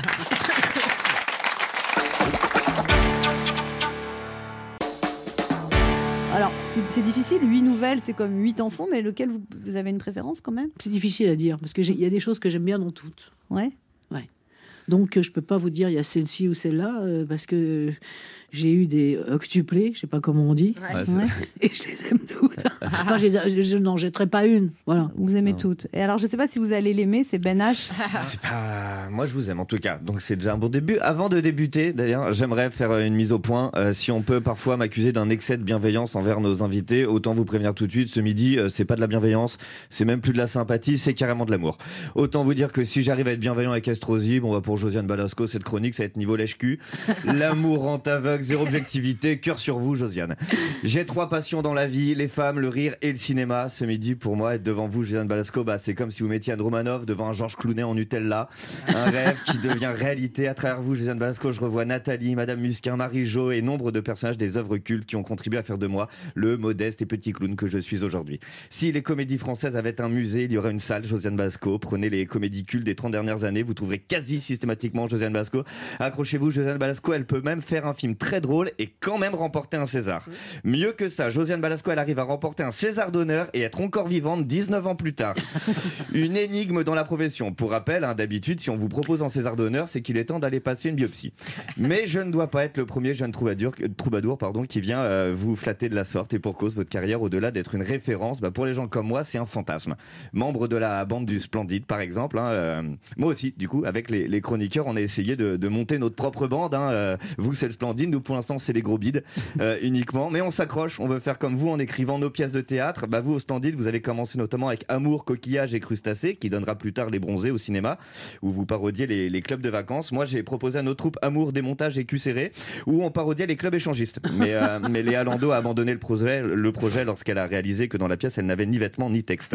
Alors, c'est difficile, 8 nouvelles, c'est comme 8 enfants, mais lequel vous avez une préférence quand même ? C'est difficile à dire, parce qu'il y a des choses que j'aime bien dans toutes. Ouais. Donc, je peux pas vous dire il y a celle-ci ou celle-là, parce que j'ai eu des octuplés, je sais pas comment on dit, et je les aime toutes. Enfin, je n'en jetterai pas une. Voilà. Vous aimez toutes. Et alors, je sais pas si vous allez l'aimer, c'est Ben H. C'est pas... Moi, je vous aime en tout cas, donc c'est déjà un bon début. Avant de débuter, d'ailleurs, j'aimerais faire une mise au point. Si on peut parfois m'accuser d'un excès de bienveillance envers nos invités, autant vous prévenir tout de suite, ce midi, c'est pas de la bienveillance, c'est même plus de la sympathie, c'est carrément de l'amour. Autant vous dire que si j'arrive à être bienveillant avec Estrosi, bon, pour Josiane Balasco, cette chronique, ça va être niveau lèche-cul. L'amour rend aveugle, zéro objectivité, cœur sur vous, Josiane. J'ai 3 passions dans la vie, les femmes, le rire et le cinéma. Ce midi, pour moi, être devant vous, Josiane Balasco, c'est comme si vous mettiez Anne Romanoff devant un Georges Clooney en Nutella. Un rêve qui devient réalité. À travers vous, Josiane Balasco, je revois Nathalie, Madame Musquin, Marie-Jo et nombre de personnages des œuvres cultes qui ont contribué à faire de moi le modeste et petit clown que je suis aujourd'hui. Si les comédies françaises avaient un musée, il y aurait une salle Josiane Balasco. Prenez les comédies cultes des 30 dernières années, vous trouverez quasi systématiquement Josiane Balasco. Accrochez-vous, Josiane Balasco, elle peut même faire un film très drôle et quand même remporter un César. Mieux que ça, Josiane Balasco, elle arrive à remporter un César d'honneur et être encore vivante 19 ans plus tard. Une énigme dans la profession. Pour rappel, d'habitude, si on vous propose un César d'honneur, c'est qu'il est temps d'aller passer une biopsie. Mais je ne dois pas être le premier jeune troubadour qui vient vous flatter de la sorte, et pour cause, votre carrière, au-delà d'être une référence, pour les gens comme moi, c'est un fantasme. Membre de la bande du Splendide, par exemple, moi aussi, du coup, avec les chroniqueurs, on a essayé de monter notre propre bande. Vous, c'est le Splendide, nous, pour l'instant, c'est les gros bides uniquement. Mais on s'accroche, on veut faire comme vous en écrivant nos pièces de théâtre. Vous, au Splendide, vous avez commencé notamment avec Amour, Coquillage et Crustacés, qui donnera plus tard Les Bronzés au cinéma, où vous parodiez les clubs de vacances. Moi, j'ai proposé à notre troupe Amour, Démontage et Cul serré, où on parodiait les clubs échangistes. Mais Léa Landau a abandonné le projet lorsqu'elle a réalisé que dans la pièce, elle n'avait ni vêtements ni texte.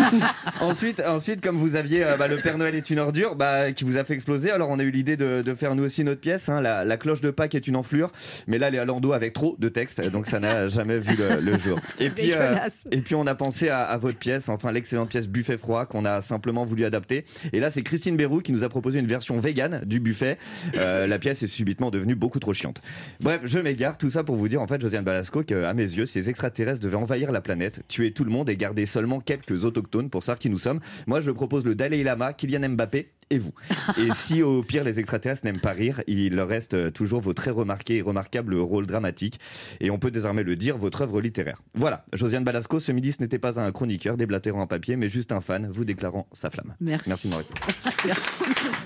Ensuite, comme vous aviez Le Père Noël est une ordure, qui vous a fait exploser, alors on a eu l'idée de faire nous aussi notre pièce, la cloche de Pâques est une enflure, mais là Léa Landau avec trop de texte, donc ça n'a jamais vu le jour. Et puis on a pensé à votre pièce, enfin l'excellente pièce Buffet froid qu'on a simplement voulu adapter. Et là c'est Christine Bérou qui nous a proposé une version végane du buffet. La pièce est subitement devenue beaucoup trop chiante. Bref, je m'égare, tout ça pour vous dire en fait, Josiane Balasco, qu'à mes yeux, si les extraterrestres devaient envahir la planète, tuer tout le monde et garder seulement quelques autochtones pour savoir qui nous sommes, moi je propose le Dalai Lama, Kylian Mbappé et vous. Et si au pire les extraterrestres n'aiment pas rire, il leur reste toujours vos très remarqués et remarquables rôles dramatiques, et on peut désormais le dire, votre œuvre littéraire. Voilà, Josiane Balasco, ce midi ce n'était pas un chroniqueur déblatérant en papier, mais juste un fan vous déclarant sa flamme. Merci de me répondre. Merci.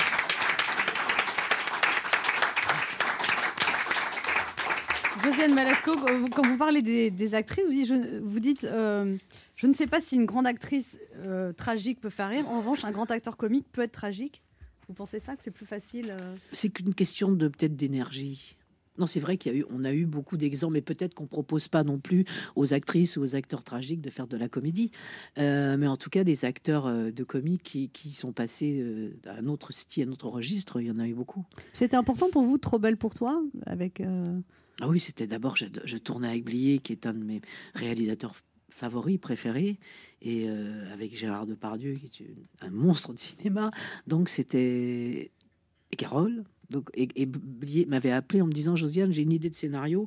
Josiane Balasco, quand vous parlez des actrices, vous dites je ne sais pas si une grande actrice tragique peut faire rire. En revanche, un grand acteur comique peut être tragique. Vous pensez ça, que c'est plus facile C'est qu'une question peut-être d'énergie. Non, c'est vrai qu'on a eu beaucoup d'exemples, mais peut-être qu'on propose pas non plus aux actrices ou aux acteurs tragiques de faire de la comédie. Mais en tout cas, des acteurs de comique qui sont passés à un autre style, à un autre registre, il y en a eu beaucoup. C'était important pour vous, Trop belle pour toi, avec... Ah oui, c'était d'abord, je tournais avec Blier, qui est un de mes réalisateurs favoris, préférés, et avec Gérard Depardieu, qui est un monstre de cinéma. Donc c'était... Et Carole. Donc, et Blier m'avait appelé en me disant, Josiane, j'ai une idée de scénario.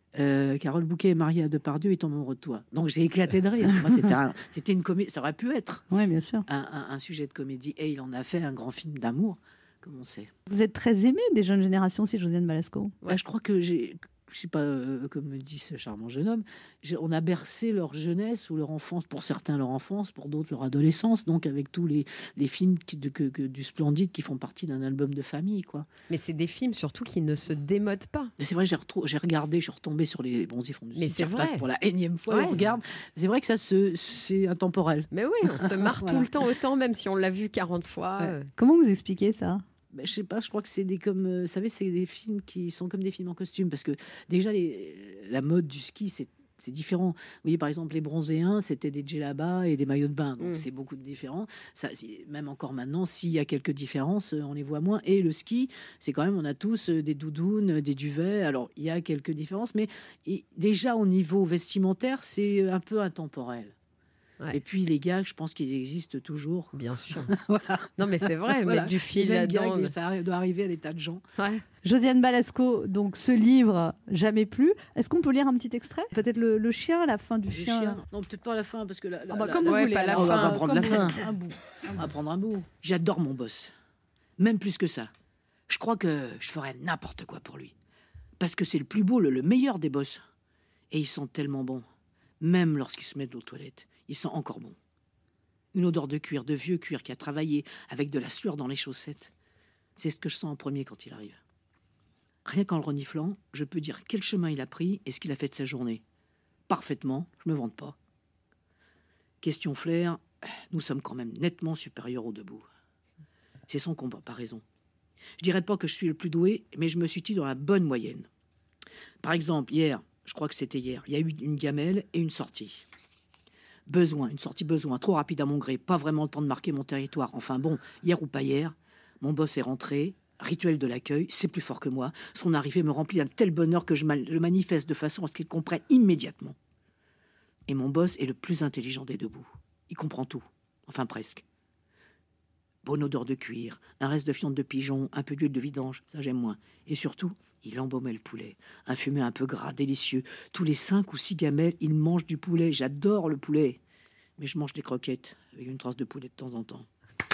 Carole Bouquet est mariée à Depardieu et tombe amoureux de toi. Donc j'ai éclaté de rire. Moi, c'était une comédie. Ça aurait pu être bien sûr. un sujet de comédie. Et il en a fait un grand film d'amour, comme on sait. Vous êtes très aimée des jeunes générations aussi, Josiane Balasco. Ouais, je crois que je sais pas, comme me dit ce charmant jeune homme, on a bercé leur jeunesse ou leur enfance, pour certains leur enfance, pour d'autres leur adolescence, donc avec tous les films du Splendide qui font partie d'un album de famille, quoi. Mais c'est des films surtout qui ne se démodent pas. C'est vrai, j'ai regardé, je suis retombée sur les Bronzés fonds du Mais c'est vrai. pour la énième fois, on regarde. C'est vrai que c'est intemporel. Mais oui, on se marre tout le temps autant, même si on l'a vu 40 fois. Ouais. Comment vous expliquez ça? Je sais pas, je crois que c'est vous savez, c'est des films qui sont comme des films en costume, parce que déjà la mode du ski, c'est différent. Vous voyez, par exemple, les Bronzéens, c'était des djellabas et des maillots de bain, donc c'est beaucoup de différents. Ça, même encore maintenant, s'il y a quelques différences, on les voit moins. Et le ski, c'est quand même, on a tous des doudounes, des duvets. Alors, il y a quelques différences, mais déjà au niveau vestimentaire, c'est un peu intemporel. Ouais. Et puis les gags, je pense qu'ils existent toujours. Bien sûr. Voilà. Non, mais c'est vrai, mettre du fil là-dedans. Ça doit arriver à des tas de gens. Ouais. Josiane Balasco, donc ce livre Jamais plus. Est-ce qu'on peut lire un petit extrait? Peut-être le chien, la fin du chien. Non, peut-être pas la fin, parce que comme vous voulez. Pas la fin. On va prendre la fin. On va prendre un bout. J'adore mon boss, même plus que ça. Je crois que je ferais n'importe quoi pour lui, parce que c'est le plus beau, le meilleur des boss. Et ils sentent tellement bon, même lorsqu'ils se mettent aux toilettes. Il sent encore bon. Une odeur de cuir, de vieux cuir qui a travaillé avec de la sueur dans les chaussettes. C'est ce que je sens en premier quand il arrive. Rien qu'en le reniflant, je peux dire quel chemin il a pris et ce qu'il a fait de sa journée. Parfaitement, je me vante pas. Question flair, nous sommes quand même nettement supérieurs aux debout. C'est sans comparaison. Je dirais pas que je suis le plus doué, mais je me situe dans la bonne moyenne. Par exemple, hier, je crois que c'était hier, il y a eu une gamelle et une sortie. Une sortie besoin, trop rapide à mon gré, pas vraiment le temps de marquer mon territoire. Enfin bon, hier ou pas hier, mon boss est rentré, rituel de l'accueil, c'est plus fort que moi. Son arrivée me remplit d'un tel bonheur que je le manifeste de façon à ce qu'il comprenne immédiatement. Et mon boss est le plus intelligent des debout. Il comprend tout, enfin presque. Bonne odeur de cuir, un reste de fiente de pigeon, un peu d'huile de vidange, ça j'aime moins. Et surtout, il embaumait le poulet, un fumet un peu gras, délicieux. Tous les 5 ou 6 gamelles, il mange du poulet. J'adore le poulet. Mais je mange des croquettes avec une trace de poulet de temps en temps.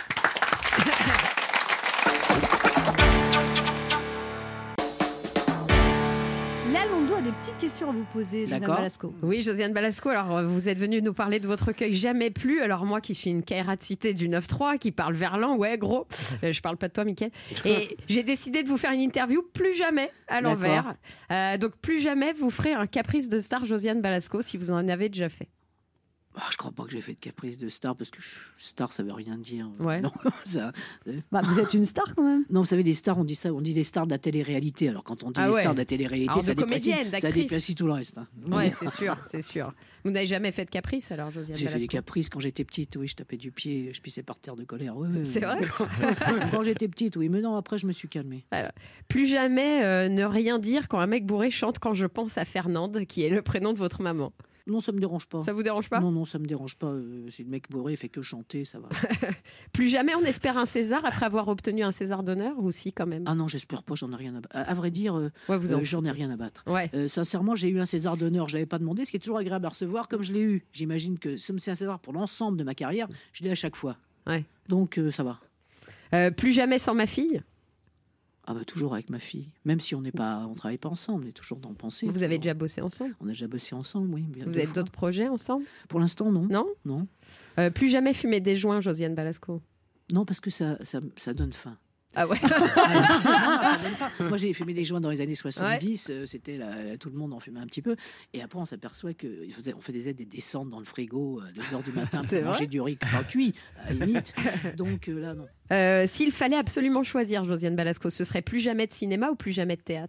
Là, Londo a des petites questions à vous poser, Josiane Balasco. Oui, Josiane Balasco, alors vous êtes venue nous parler de votre recueil Jamais plus. Alors moi qui suis une Kairat-cité du 9-3, qui parle verlan, ouais gros, je parle pas de toi Mickaël, et j'ai décidé de vous faire une interview Plus jamais à l'envers. Donc Plus jamais, vous ferez un caprice de star Josiane Balasco si vous en avez déjà fait. Je crois pas que j'ai fait de caprice de star, parce que star, ça veut rien dire. Ouais. Non, vous êtes une star quand même. Non, vous savez, les stars, on dit ça, on dit des stars de la télé-réalité. Alors quand on dit les stars de la télé-réalité, ça déprécie tout le reste. Hein. Ouais, c'est sûr, c'est sûr. Vous n'avez jamais fait de caprice alors, Josiane Balasco? J'ai fait des caprices quand j'étais petite, oui, je tapais du pied, je pissais par terre de colère. C'est vrai. Quand j'étais petite, oui, mais non, après je me suis calmée. Alors, plus jamais ne rien dire quand un mec bourré chante Quand je pense à Fernande, qui est le prénom de votre maman. Non, ça me dérange pas. Ça vous dérange pas? Non, ça me dérange pas. Si le mec bourré fait que chanter, ça va. Plus jamais on espère un César après avoir obtenu un César d'honneur, ou si quand même? Ah non, j'espère pas, j'en ai rien à battre. À vrai dire, j'en ai rien à battre. Ouais. Sincèrement, j'ai eu un César d'honneur, je l'avais pas demandé, ce qui est toujours agréable à recevoir, comme je l'ai eu. J'imagine que c'est un César pour l'ensemble de ma carrière, je l'ai à chaque fois. Ouais. Donc ça va. Plus jamais sans ma fille? Ah bah toujours avec ma fille, même si on travaille pas ensemble, on est toujours dans le pensée. Vous avez déjà bossé ensemble? On a déjà bossé ensemble, oui. Vous avez d'autres projets ensemble? Pour l'instant, non. Non. Plus jamais fumer des joints, Josiane Balasco? Non, parce que ça donne faim. Ah ouais. Ça donne faim. Moi, j'ai fumé des joints dans les années 70. C'était tout le monde en fumait un petit peu. Et après, on s'aperçoit qu'on fait des descentes dans le frigo à 2h du matin pour manger du riz pas cuit, à la limite. Donc là, non. S'il fallait absolument choisir, Josiane Balasco, ce serait plus jamais de cinéma ou plus jamais de théâtre?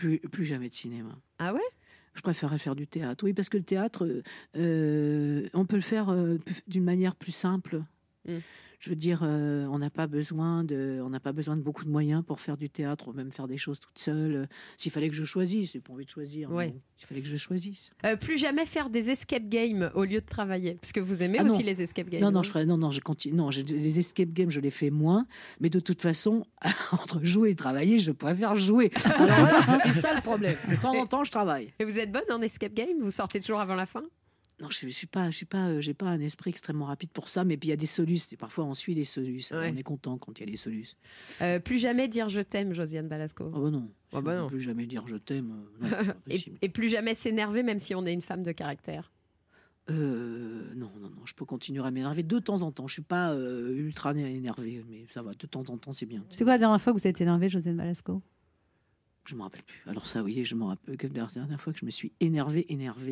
plus jamais de cinéma. Ah ouais? Je préférerais faire du théâtre. Oui, parce que le théâtre, on peut le faire d'une manière plus simple. Je veux dire, on n'a pas besoin de beaucoup de moyens pour faire du théâtre ou même faire des choses toute seule. S'il fallait que je choisisse, j'ai pas envie de choisir. Ouais. Mais il fallait que je choisisse. Plus jamais faire des escape games au lieu de travailler, parce que vous aimez aussi les escape games. Je continue. Non, les escape games, je les fais moins. Mais de toute façon, entre jouer et travailler, je préfère jouer. Alors voilà, c'est ça le problème. De temps en temps, je travaille. Et vous êtes bonne en escape game? Vous sortez toujours avant la fin? Non, j'ai pas un esprit extrêmement rapide pour ça, mais puis il y a des solutions. Et parfois, on suit les solutions. On est content quand il y a des solutions. Plus jamais dire je t'aime, Josiane Balasco. Oh non. Non. Plus jamais dire je t'aime. Et plus jamais s'énerver, même si on est une femme de caractère. Non, je peux continuer à m'énerver de temps en temps. Je suis pas ultra énervé, mais ça va. De temps en temps, c'est bien. C'est quoi la dernière fois que vous êtes énervé, Josiane Balasco? Je me rappelle plus. Alors ça, oui, je me rappelle que la dernière fois que je me suis énervé.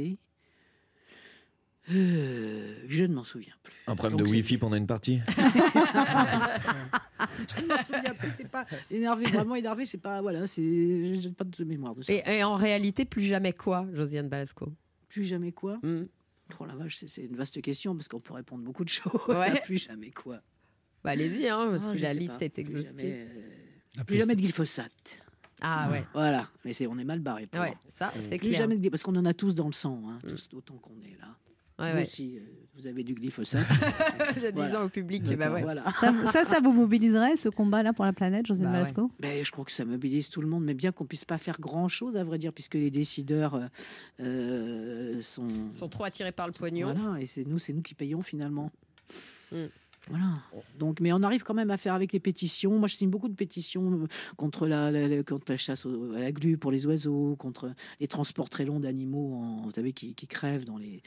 Je ne m'en souviens plus. Un problème de Wi-Fi pendant une partie? Je ne m'en souviens plus. C'est pas énervé, vraiment énervé. C'est pas j'ai pas de mémoire de ça. Et en réalité, plus jamais quoi, Josiane Balasco? Plus jamais quoi? Oh la vache, c'est une vaste question parce qu'on peut répondre beaucoup de choses. Plus jamais quoi? Bah allez-y, si la liste est exhaustive. Plus jamais de glyphosate. Ah ouais. Voilà, mais on est mal barré. Ça, c'est plus clair. Jamais parce qu'on en a tous dans le sang, tous autant qu'on est là. Vous aussi, vous avez du glyphosate. Disons au public, voilà. Ça vous mobiliserait, ce combat-là pour la planète, Josiane Balasco? Je crois que ça mobilise tout le monde, mais bien qu'on puisse pas faire grand-chose, à vrai dire, puisque les décideurs sont trop attirés par le pognon. Voilà, et c'est nous qui payons finalement. Voilà. Donc, mais on arrive quand même à faire avec les pétitions. Moi, je signe beaucoup de pétitions contre la chasse à la glu pour les oiseaux, contre les transports très longs d'animaux, vous savez, qui crèvent dans les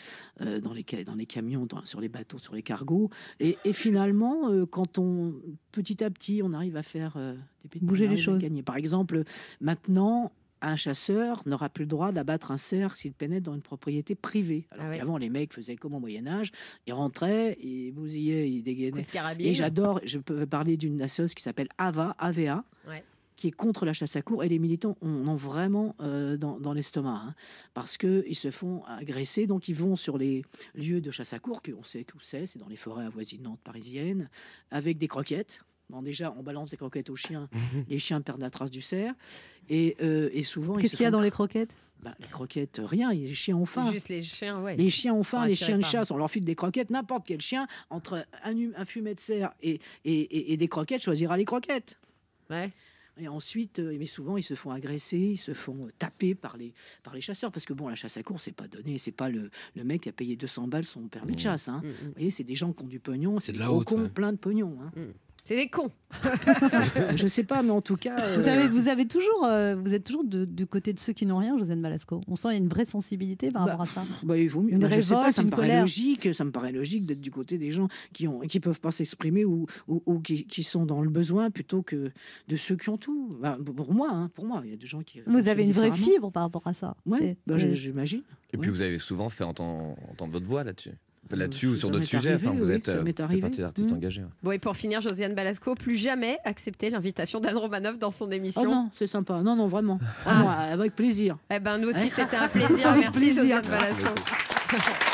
camions, sur les bateaux, sur les cargos. Et finalement, quand petit à petit, on arrive à faire des pétitions, bouger les choses. Gagner. Par exemple, maintenant, un chasseur n'aura plus le droit d'abattre un cerf s'il pénètre dans une propriété privée. Alors qu'avant, les mecs faisaient comme au Moyen-Âge, ils rentraient, ils bousillaient, ils dégainaient. Et je peux parler d'une assoce qui s'appelle AVA, qui est contre la chasse à courre, et les militants en ont vraiment dans l'estomac, parce qu'ils se font agresser, donc ils vont sur les lieux de chasse à courre, qu'on sait où c'est dans les forêts avoisinantes parisiennes, avec des croquettes. Bon, déjà, on balance des croquettes aux chiens, les chiens perdent la trace du cerf, et souvent... Qu'est-ce qu'il y a dans les croquettes? Les croquettes, rien, les chiens ont faim. Juste les chiens, Les chiens ont faim, les chiens de chasse, on leur file des croquettes, n'importe quel chien, entre un fumet de cerf et des croquettes, choisira les croquettes. Et ensuite, mais souvent, ils se font agresser, ils se font taper par les chasseurs. Parce que bon, la chasse à courre, c'est pas donné. C'est pas le mec qui a payé 200 balles son permis de chasse. Vous voyez, c'est des gens qui ont du pognon. C'est des gros cons plein de pognon. C'est des cons. Je sais pas, mais en tout cas... Vous êtes toujours du côté de ceux qui n'ont rien, Josiane Balasco. On sent qu'il y a une vraie sensibilité par rapport à ça. Il vaut mieux. Une révolte, je sais pas, ça me paraît logique. Ça me paraît logique d'être du côté des gens qui peuvent pas s'exprimer ou qui sont dans le besoin plutôt que de ceux qui ont tout. Pour moi, il y a des gens qui... Vous avez une vraie fibre par rapport à ça. Oui, j'imagine. Et puis vous avez souvent fait entendre votre voix là-dessus. Là-dessus ou sur d'autres sujets, vous êtes partie d'artistes engagés. Bon, et pour finir, Josiane Balasco, plus jamais accepter l'invitation d'Anne Romanoff dans son émission. Oh non, c'est sympa. Non, vraiment. Moi, avec plaisir. Nous aussi, c'était un plaisir. Merci, Josiane Balasco.